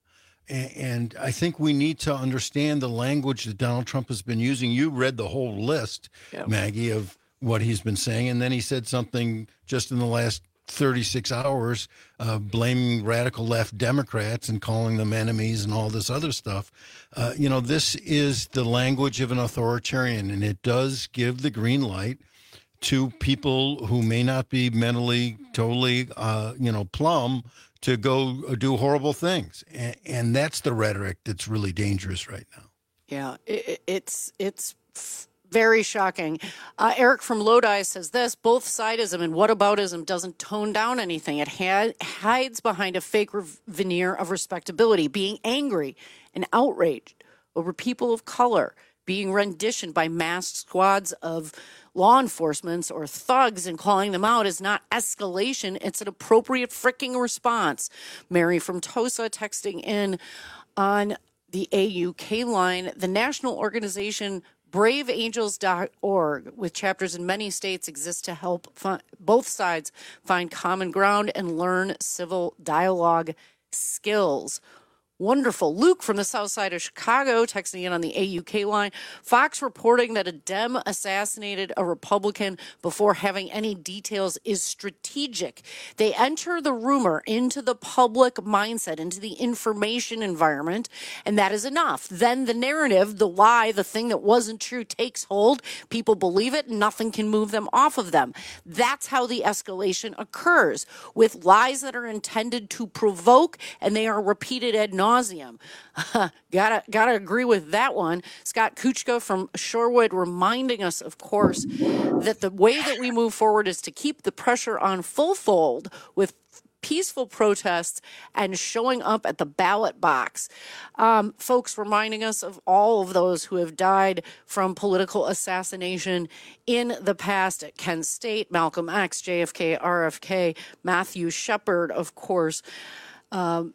And, and I think we need to understand the language that Donald Trump has been using. You read the whole list, yep. Maggie, of what he's been saying. And then he said something just in the last thirty-six hours, uh, blaming radical left Democrats and calling them enemies and all this other stuff. Uh, you know, this is the language of an authoritarian, and it does give the green light to people who may not be mentally totally, uh, you know, plumb to go do horrible things. And, and that's the rhetoric that's really dangerous right now. Yeah, it, it's it's very shocking. Uh, Eric from Lodi says this: both sidism and whataboutism doesn't tone down anything. It ha- hides behind a fake re- veneer of respectability, being angry and outraged over people of color being renditioned by masked squads of law enforcement or thugs, and calling them out is not escalation. It's an appropriate freaking response. Mary from Tosa texting in on the A U K line. The national organization brave angels dot org, with chapters in many states, exists to help fi- both sides find common ground and learn civil dialogue skills. Wonderful. Luke from the south side of Chicago texting in on the A U K line. Fox reporting that a Dem assassinated a Republican before having any details is strategic. They enter the rumor into the public mindset, into the information environment, and that is enough. Then the narrative, the lie, the thing that wasn't true takes hold. People believe it, and nothing can move them off of them. That's how the escalation occurs, with lies that are intended to provoke, and they are repeated ad nauseum. Nauseum. gotta gotta agree with that one. Scott Kuchka from Shorewood reminding us, of course, that the way that we move forward is to keep the pressure on full fold with peaceful protests and showing up at the ballot box. Um, folks reminding us of all of those who have died from political assassination in the past at Kent State, Malcolm X, J F K, R F K, Matthew Shepard, of course. Um,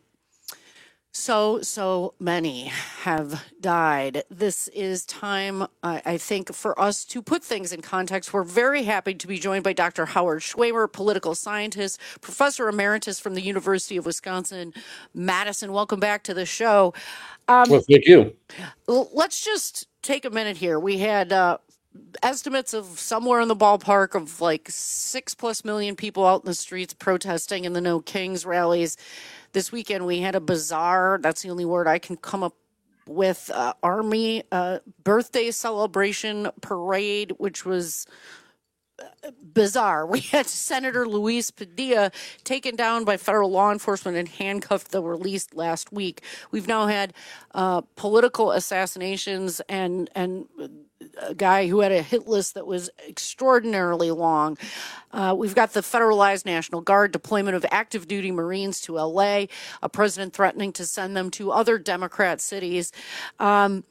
So, so many have died. This is time, I, I think, for us to put things in context. We're very happy to be joined by Doctor Howard Schwimmer, political scientist, professor emeritus from the University of Wisconsin-Madison. Welcome back to the show. Um, well, thank you. Let's just take a minute here. We had uh, estimates of somewhere in the ballpark of like six plus million people out in the streets protesting in the No Kings rallies. This weekend, we had a bizarre, that's the only word I can come up with, uh, Army uh, birthday celebration parade, which was bizarre. We had Senator Luis Padilla taken down by federal law enforcement and handcuffed, that were released last week. We've now had uh, political assassinations and and a guy who had a hit list that was extraordinarily long. Uh, we've got the federalized National Guard, deployment of active duty Marines to L A, a president threatening to send them to other Democrat cities. Um,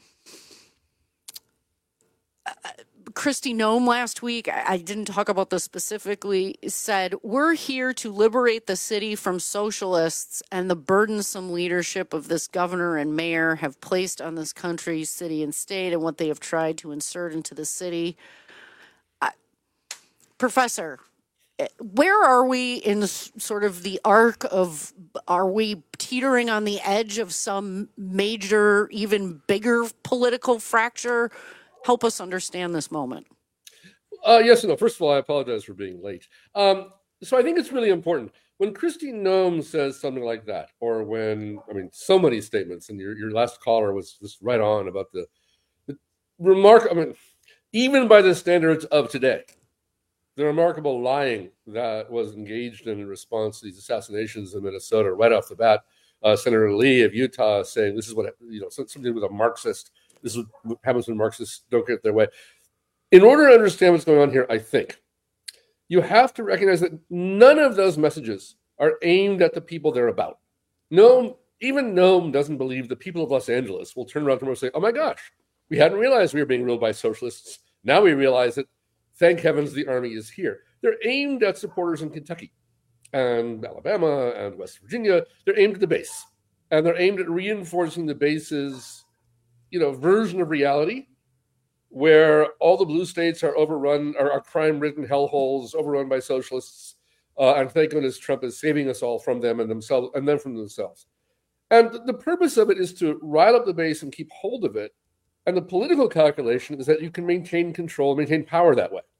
Kristi Noem last week, I didn't talk about this specifically, said, we're here to liberate the city from socialists and the burdensome leadership of this governor and mayor have placed on this country, city, and state, and what they have tried to insert into the city. I, Professor, where are we in sort of the arc of, are we teetering on the edge of some major, even bigger political fracture? Help us understand this moment. Uh, yes and no. First of all, I apologize for being late. Um, so I think it's really important. When Kristi Noem says something like that, or when, I mean, so many statements, and your, your last caller was just right on about the, the remark, I mean, even by the standards of today, the remarkable lying that was engaged in in response to these assassinations in Minnesota right off the bat. Uh, Senator Lee of Utah saying this is what, you know, something with a Marxist. This is what happens when Marxists don't get their way. In order to understand what's going on here, I think you have to recognize that none of those messages are aimed at the people they're about. No, even Noem doesn't believe the people of Los Angeles will turn around tomorrow and say, oh my gosh, we hadn't realized we were being ruled by socialists. Now we realize it. Thank heavens the army is here. They're aimed at supporters in Kentucky and Alabama and West Virginia. They're aimed at the base. And they're aimed at reinforcing the base's you know, version of reality where all the blue states are overrun, are, are crime-ridden hellholes, overrun by socialists, uh, and thank goodness Trump is saving us all from them and themselves, and then from themselves. And the purpose of it is to rile up the base and keep hold of it. And the political calculation is that you can maintain control, maintain power that way.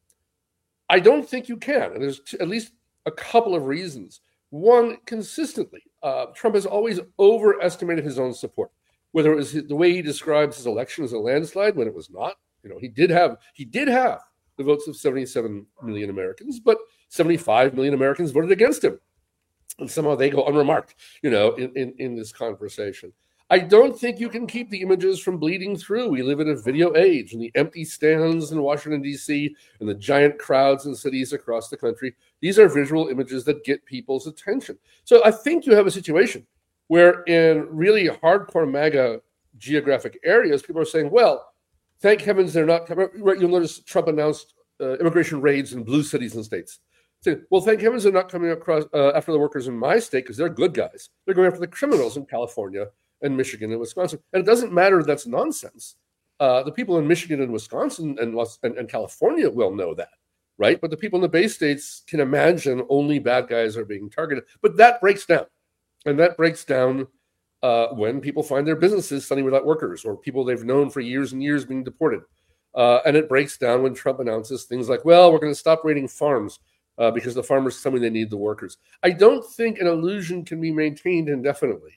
I don't think you can. And there's t- at least a couple of reasons. One, consistently, uh, Trump has always overestimated his own support, whether it was his, the way he describes his election as a landslide when it was not. You know, he did have he did have the votes of seventy-seven million Americans, but seventy-five million Americans voted against him. And somehow they go unremarked, you know, in, in, in this conversation. I don't think you can keep the images from bleeding through. We live in a video age, and the empty stands in Washington, D C, and the giant crowds in cities across the country, these are visual images that get people's attention. So I think you have a situation where in really hardcore MAGA geographic areas, people are saying, well, thank heavens they're not coming. You'll notice Trump announced uh, immigration raids in blue cities and states. Saying, well, thank heavens they're not coming across uh, after the workers in my state because they're good guys. They're going after the criminals in California and Michigan and Wisconsin. And it doesn't matter, that's nonsense. Uh, the people in Michigan and Wisconsin and, and, and California will know that, right? But the people in the Bay States can imagine only bad guys are being targeted. But that breaks down. And that breaks down uh, when people find their businesses suddenly without workers or people they've known for years and years being deported. Uh, and it breaks down when Trump announces things like, well, we're going to stop raiding farms uh, because the farmers tell me they need the workers. I don't think an illusion can be maintained indefinitely.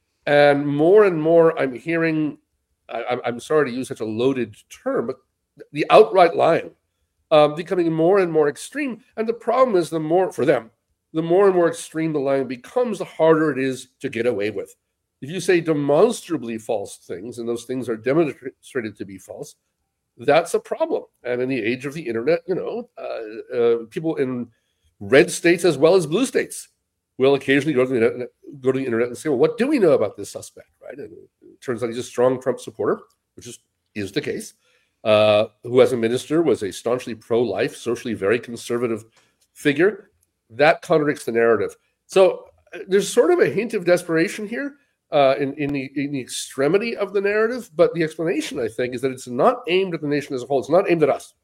And more and more I'm hearing, I, I'm sorry to use such a loaded term, but the outright lying um, becoming more and more extreme. And the problem is the more, for them, the more and more extreme the lying becomes, the harder it is to get away with. If you say demonstrably false things, and those things are demonstrated to be false, that's a problem. And in the age of the internet, you know, uh, uh, people in red states as well as blue states will occasionally go to the internet, go to the internet and say, well, what do we know about this suspect, right? And it turns out he's a strong Trump supporter, which is, is the case, uh, who as a minister was a staunchly pro-life, socially very conservative figure. That contradicts the narrative. So uh, there's sort of a hint of desperation here uh, in, in, the, in the extremity of the narrative, but the explanation, I think, is that it's not aimed at the nation as a whole. It's not aimed at us.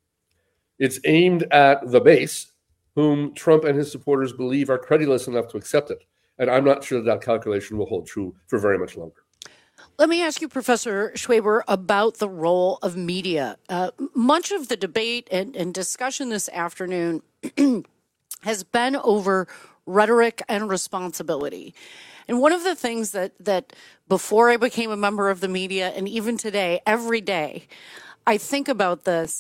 It's aimed at the base, whom Trump and his supporters believe are credulous enough to accept it. And I'm not sure that, that calculation will hold true for very much longer. Let me ask you, Professor Schwaber, about the role of media. Uh, much of the debate and, and discussion this afternoon has been over rhetoric and responsibility. And one of the things that, that before I became a member of the media, and even today, every day, I think about this.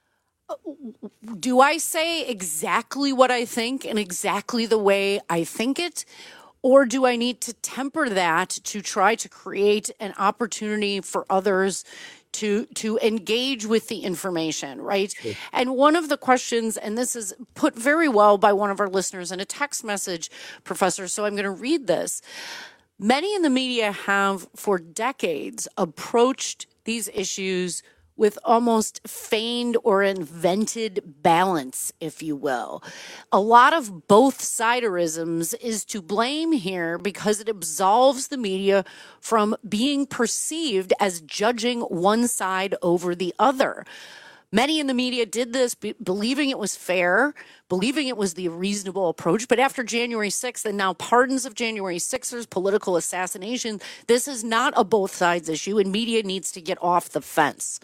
Do I say exactly what I think and exactly the way I think it? Or do I need to temper that to try to create an opportunity for others to to engage with the information, right? Sure. And one of the questions, and this is put very well by one of our listeners in a text message, Professor, so I'm going to read this. Many in the media have for decades approached these issues with almost feigned or invented balance, if you will. A lot of both-siderisms is to blame here because it absolves the media from being perceived as judging one side over the other. Many in the media did this be- believing it was fair, believing it was the reasonable approach. But after January sixth and now pardons of January sixers, political assassination, this is not a both sides issue, and media needs to get off the fence.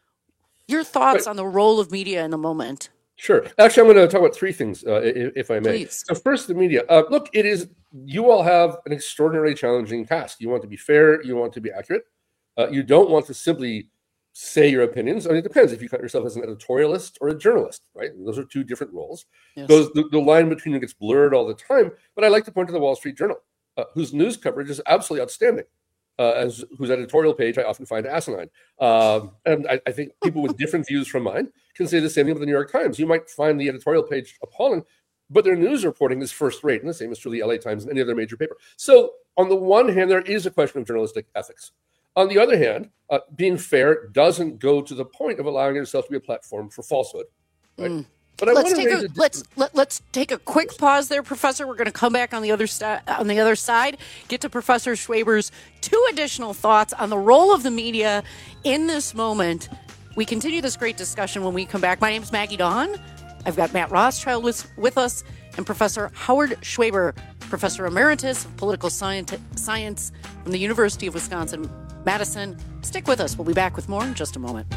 Your thoughts right. on the role of media in the moment? Sure. Actually, I'm going to talk about three things, uh, if I may. Please. So first, the media. Uh, look, it is, you all have an extraordinarily challenging task. You want to be fair. You want to be accurate. Uh, you don't want to simply say your opinions. I mean, it depends if you count yourself as an editorialist or a journalist, right? Those are two different roles. Yes. Those, the, the line between them gets blurred all the time. But I like to point to the Wall Street Journal, uh, whose news coverage is absolutely outstanding. Uh, as whose editorial page I often find asinine. Um, and I, I think people with different views from mine can say the same thing about the New York Times. You might find the editorial page appalling, but their news reporting is first rate. And the same is true of the L A Times and any other major paper. So on the one hand, there is a question of journalistic ethics. On the other hand, uh, being fair doesn't go to the point of allowing yourself to be a platform for falsehood. Right? Mm. But I let's take a, a let's let, let's take a quick pause there, Professor. We're going to come back on the other sta- on the other side. Get to Professor Schwaber's two additional thoughts on the role of the media in this moment. We continue this great discussion when we come back. My name is Maggie Dawn. I've got Matt Rothschild with with us. and Professor Howard Schwaber, Professor Emeritus of Political Science, Science from the University of Wisconsin-Madison. Stick with us. We'll be back with more in just a moment.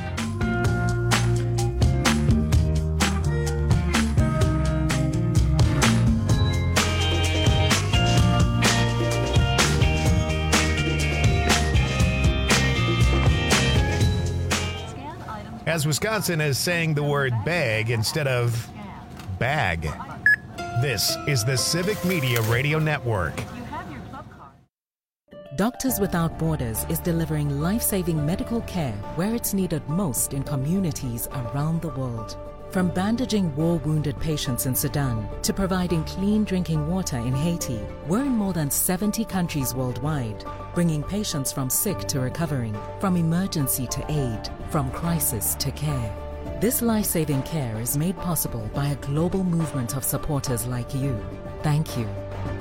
As Wisconsin is saying the word bag instead of bag. This is the Civic Media Radio Network. Doctors Without Borders is delivering life-saving medical care where it's needed most in communities around the world. From bandaging war-wounded patients in Sudan to providing clean drinking water in Haiti, we're in more than seventy countries worldwide, bringing patients from sick to recovering, from emergency to aid, from crisis to care. This life-saving care is made possible by a global movement of supporters like you. Thank you.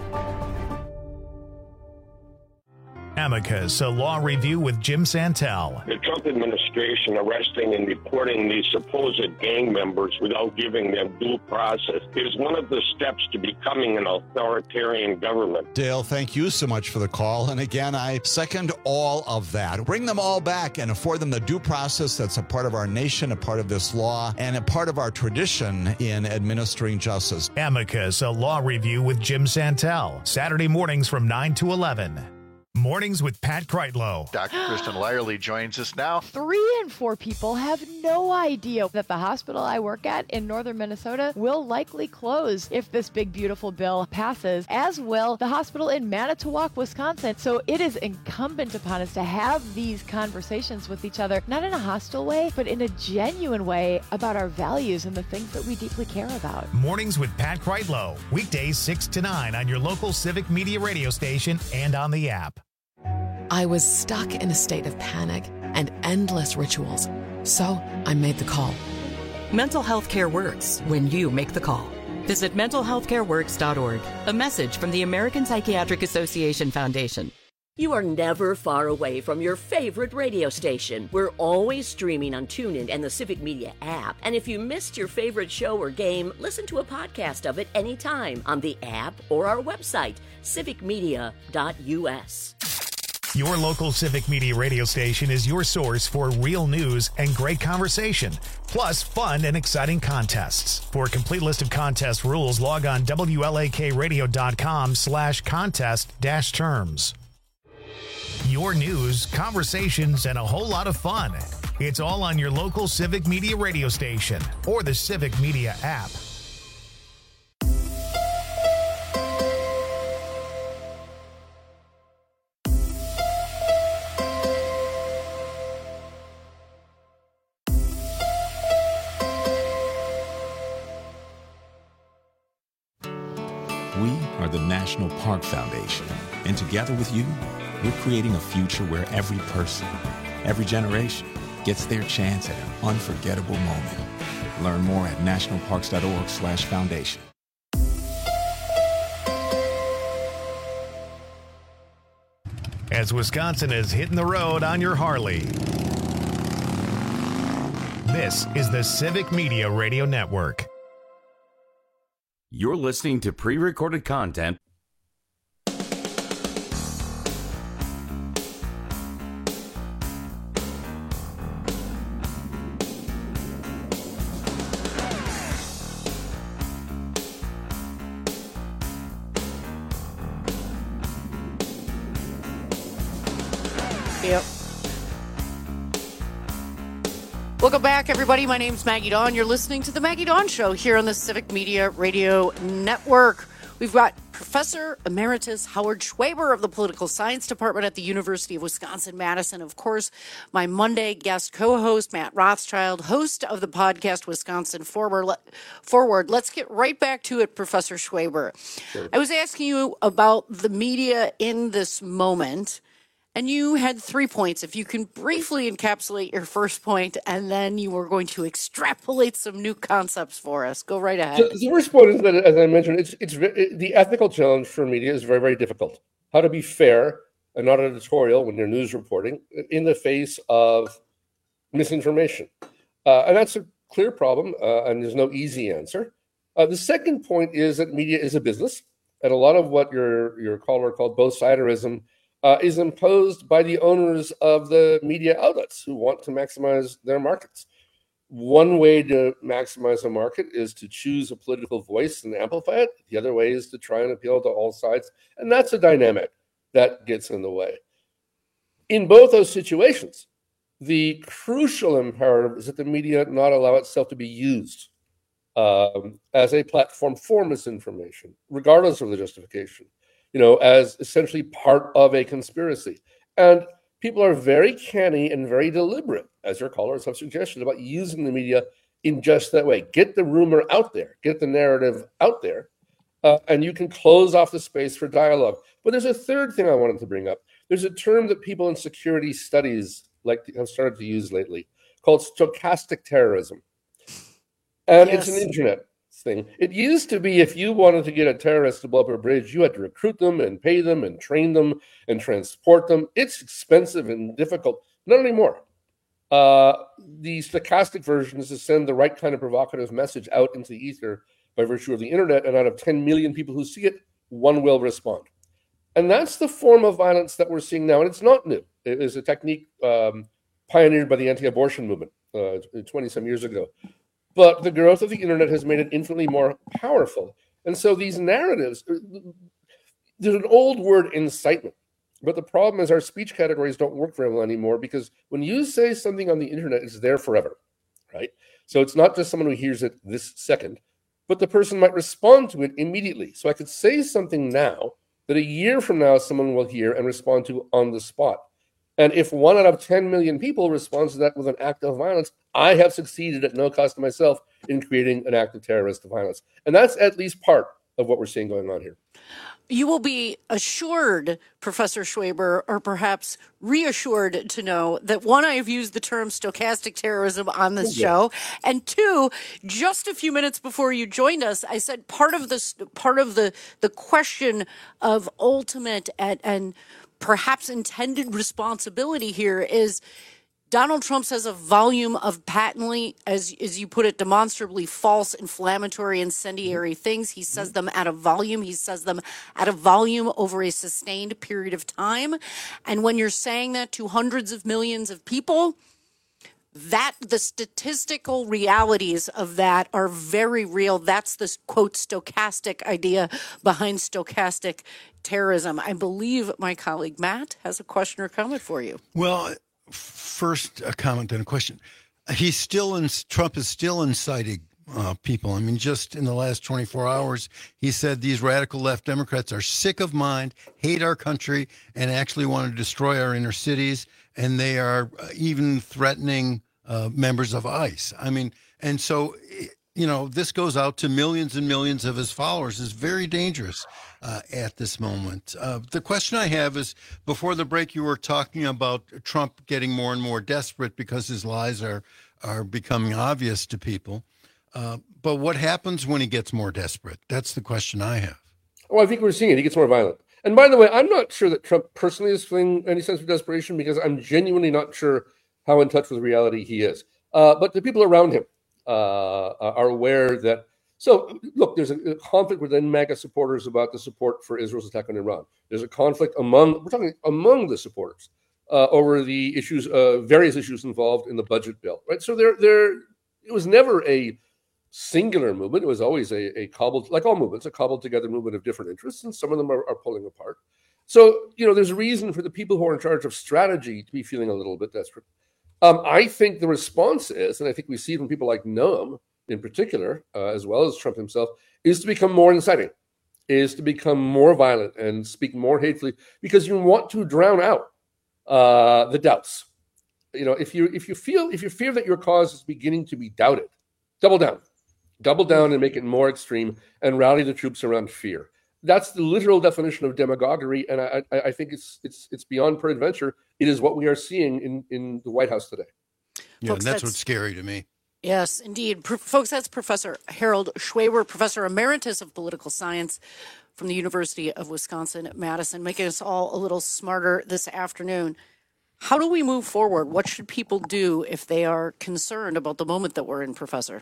Amicus, a law review with Jim Santel. The Trump administration arresting and deporting these supposed gang members without giving them due process is one of the steps to becoming an authoritarian government. Dale, thank you so much for the call. And again, I second all of that. Bring them all back and afford them the due process that's a part of our nation, a part of this law, and a part of our tradition in administering justice. Amicus, a law review with Jim Santel. Saturday mornings from nine to eleven. Mornings with Pat Kreitlow. Doctor Kristen Lyerly joins us now. Three in four people have no idea that the hospital I work at in northern Minnesota will likely close if this big, beautiful bill passes, as will the hospital in Manitowoc, Wisconsin. So it is incumbent upon us to have these conversations with each other, not in a hostile way, but in a genuine way about our values and the things that we deeply care about. Mornings with Pat Kreitlow. Weekdays six to nine on your local Civic Media radio station and on the app. I was stuck in a state of panic and endless rituals, so I made the call. Mental health care works when you make the call. Visit mental health care works dot org. A message from the American Psychiatric Association Foundation. You are never far away from your favorite radio station. We're always streaming on TuneIn and the Civic Media app. And if you missed your favorite show or game, listen to a podcast of it anytime on the app or our website, civic media dot u s. Your local Civic Media radio station is your source for real news and great conversation, plus fun and exciting contests. For a complete list of contest rules, log on W L A K radio dot com slash contest dash terms. Your news, conversations, and a whole lot of fun. It's all on your local Civic Media radio station or the Civic Media app. We are the National Park Foundation, and together with you, we're creating a future where every person, every generation, gets their chance at an unforgettable moment. Learn more at national parks dot org slash foundation. As Wisconsin is hitting the road on your Harley, this is the Civic Media Radio Network. You're listening to pre-recorded content. Yep. Welcome back, everybody. My name's Maggie Dawn. You're listening to The Maggie Dawn Show here on the Civic Media Radio Network. We've got Professor Emeritus Howard Schwaber of the Political Science Department at the University of Wisconsin-Madison. Of course, my Monday guest co-host, Matt Rothschild, host of the podcast Wisconsin Forward. Forward. Let's get right back to it, Professor Schwaber. Sure. I was asking you about the media in this moment. And you had three points. If you can briefly encapsulate your first point, and then you were going to extrapolate some new concepts for us. Go right ahead. So, the first point is that, as I mentioned, it's it's it, the ethical challenge for media is very, very difficult. How to be fair and not editorial when you're news reporting in the face of misinformation. Uh, and that's a clear problem, uh, and there's no easy answer. Uh, the second point is that media is a business, and a lot of what your your caller called both-siderism uh, is imposed by the owners of the media outlets who want to maximize their markets. One way to maximize a market is to choose a political voice and amplify it. The other way is to try and appeal to all sides, and that's a dynamic that gets in the way. In both those situations, the crucial imperative is that the media not allow itself to be used um, as a platform for misinformation, regardless of the justification, you know, as essentially part of a conspiracy. And people are very canny and very deliberate, as your callers have suggested, about using the media in just that way. Get the rumor out there, get the narrative out there, uh, and you can close off the space for dialogue. But there's a third thing I wanted to bring up. There's a term that people in security studies like to, have started to use lately called stochastic terrorism. And yes. It's an internet thing. It used to be if you wanted to get a terrorist to blow up a bridge, you had to recruit them and pay them and train them and transport them. It's expensive and difficult. Not anymore. Uh, the stochastic version is to send the right kind of provocative message out into the ether by virtue of the internet, and out of ten million people who see it, one will respond. And that's the form of violence that we're seeing now, and it's not new. It is a technique um, pioneered by the anti-abortion movement uh, twenty-some years ago. But the growth of the internet has made it infinitely more powerful. And so these narratives, there's an old word, incitement. But the problem is our speech categories don't work very well anymore, because when you say something on the internet, it's there forever, right? So it's not just someone who hears it this second, but the person might respond to it immediately. So I could say something now that a year from now someone will hear and respond to on the spot. And if one out of ten million people responds to that with an act of violence, I have succeeded at no cost to myself in creating an act of terrorist violence. And that's at least part of what we're seeing going on here. You will be assured, Professor Schwaber, or perhaps reassured to know that, one, I have used the term stochastic terrorism on this yeah. show, and two, just a few minutes before you joined us, I said part of this, part of the the question of ultimate and, and perhaps intended responsibility here is Donald Trump says a volume of patently, as as you put it, demonstrably false, inflammatory, incendiary things. He says them at a volume. He says them at a volume over a sustained period of time. And when you're saying that to hundreds of millions of people, that the statistical realities of that are very real. That's the, quote, stochastic idea behind stochastic terrorism. I believe my colleague Matt has a question or comment for you. Well, first a comment and a question. He's still in, Trump is still inciting uh, people. I mean, just in the last twenty-four hours, he said these radical left Democrats are sick of mind, hate our country, and actually want to destroy our inner cities. And they are even threatening uh, members of ICE. I mean, and so, you know, this goes out to millions and millions of his followers. Is very dangerous uh, at this moment. Uh, the question I have is, before the break, you were talking about Trump getting more and more desperate because his lies are, are becoming obvious to people. Uh, but what happens when he gets more desperate? That's the question I have. Well, I think we're seeing it. He gets more violent. And by the way, I'm not sure that Trump personally is feeling any sense of desperation, because I'm genuinely not sure how in touch with reality he is. Uh, but the people around him uh, are aware that. So, look, there's a, a conflict within MAGA supporters about the support for Israel's attack on Iran. There's a conflict among, we're talking among the supporters uh, over the issues, uh, various issues involved in the budget bill, right? So there, there, it was never a singular movement. It was always a, a cobbled, like all movements, a cobbled together movement of different interests, and some of them are, are pulling apart. So, you know, there's a reason for the people who are in charge of strategy to be feeling a little bit desperate. Um, I think the response is, and I think we see it from people like Noam in particular, uh, as well as Trump himself, is to become more inciting, is to become more violent and speak more hatefully, because you want to drown out uh, the doubts. You know, if you if you feel if you fear that your cause is beginning to be doubted, double down, double down and make it more extreme and rally the troops around fear. That's the literal definition of demagoguery, and I, I, I think it's it's it's beyond peradventure. It is what we are seeing in, in the White House today. Yeah, Folks, and that's, that's what's scary to me. Yes, indeed. Pro- folks, that's Professor Harold Schwaber, Professor Emeritus of Political Science from the University of Wisconsin-Madison, making us all a little smarter this afternoon. How do we move forward? What should people do if they are concerned about the moment that we're in, Professor?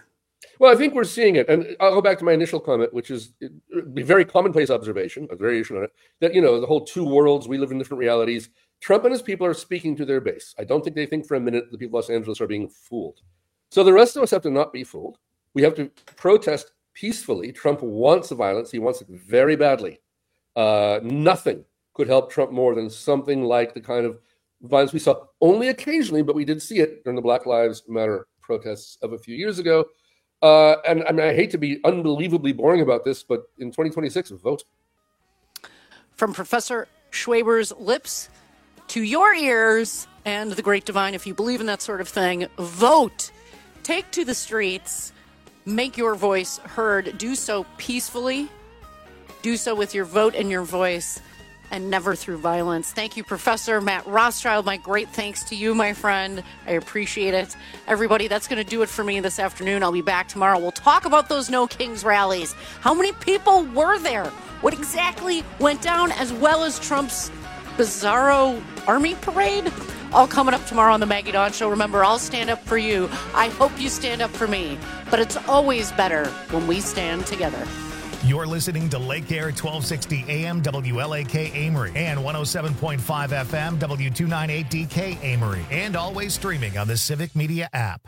Well, I think we're seeing it. And I'll go back to my initial comment, which is a very commonplace observation, a variation on it, that, you know, the whole two worlds, we live in different realities. Trump and his people are speaking to their base. I don't think they think for a minute the people of Los Angeles are being fooled. So the rest of us have to not be fooled. We have to protest peacefully. Trump wants violence. He wants it very badly. Uh, nothing could help Trump more than something like the kind of violence we saw only occasionally, but we did see it during the Black Lives Matter protests of a few years ago. Uh, and I mean, I hate to be unbelievably boring about this, but in twenty twenty-six, vote. From Professor Schwaber's lips to your ears and the great divine, if you believe in that sort of thing, vote. Take to the streets. Make your voice heard. Do so peacefully. Do so with your vote and your voice, and never through violence. Thank you, Professor Matt Rothschild. My great thanks to you, my friend. I appreciate it. Everybody, that's going to do it for me this afternoon. I'll be back tomorrow. We'll talk about those No Kings rallies. How many people were there? What exactly went down, as well as Trump's bizarro army parade? All coming up tomorrow on the Maggie Dawn Show. Remember, I'll stand up for you. I hope you stand up for me. But it's always better when we stand together. You're listening to Lake Air twelve sixty A M W L A K Amory and one oh seven point five F M W two ninety-eight D K Amory, and always streaming on the Civic Media app.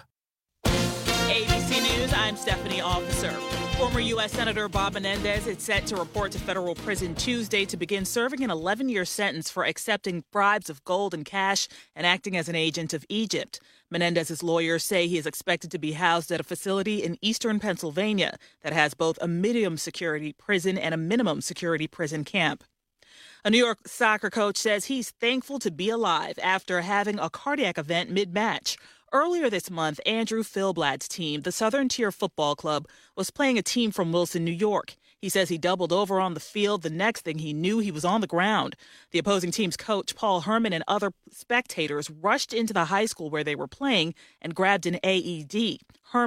A B C News, I'm Stephanie Officer. Former U S Senator Bob Menendez is set to report to federal prison Tuesday to begin serving an eleven-year sentence for accepting bribes of gold and cash and acting as an agent of Egypt. Menendez's lawyers say he is expected to be housed at a facility in eastern Pennsylvania that has both a medium security prison and a minimum security prison camp. A New York soccer coach says he's thankful to be alive after having a cardiac event mid-match. Earlier this month, Andrew Philblatt's team, the Southern Tier Football Club, was playing a team from Wilson, New York. He says he doubled over on the field. The next thing he knew, he was on the ground. The opposing team's coach, Paul Herman, and other spectators rushed into the high school where they were playing and grabbed an A E D. Herman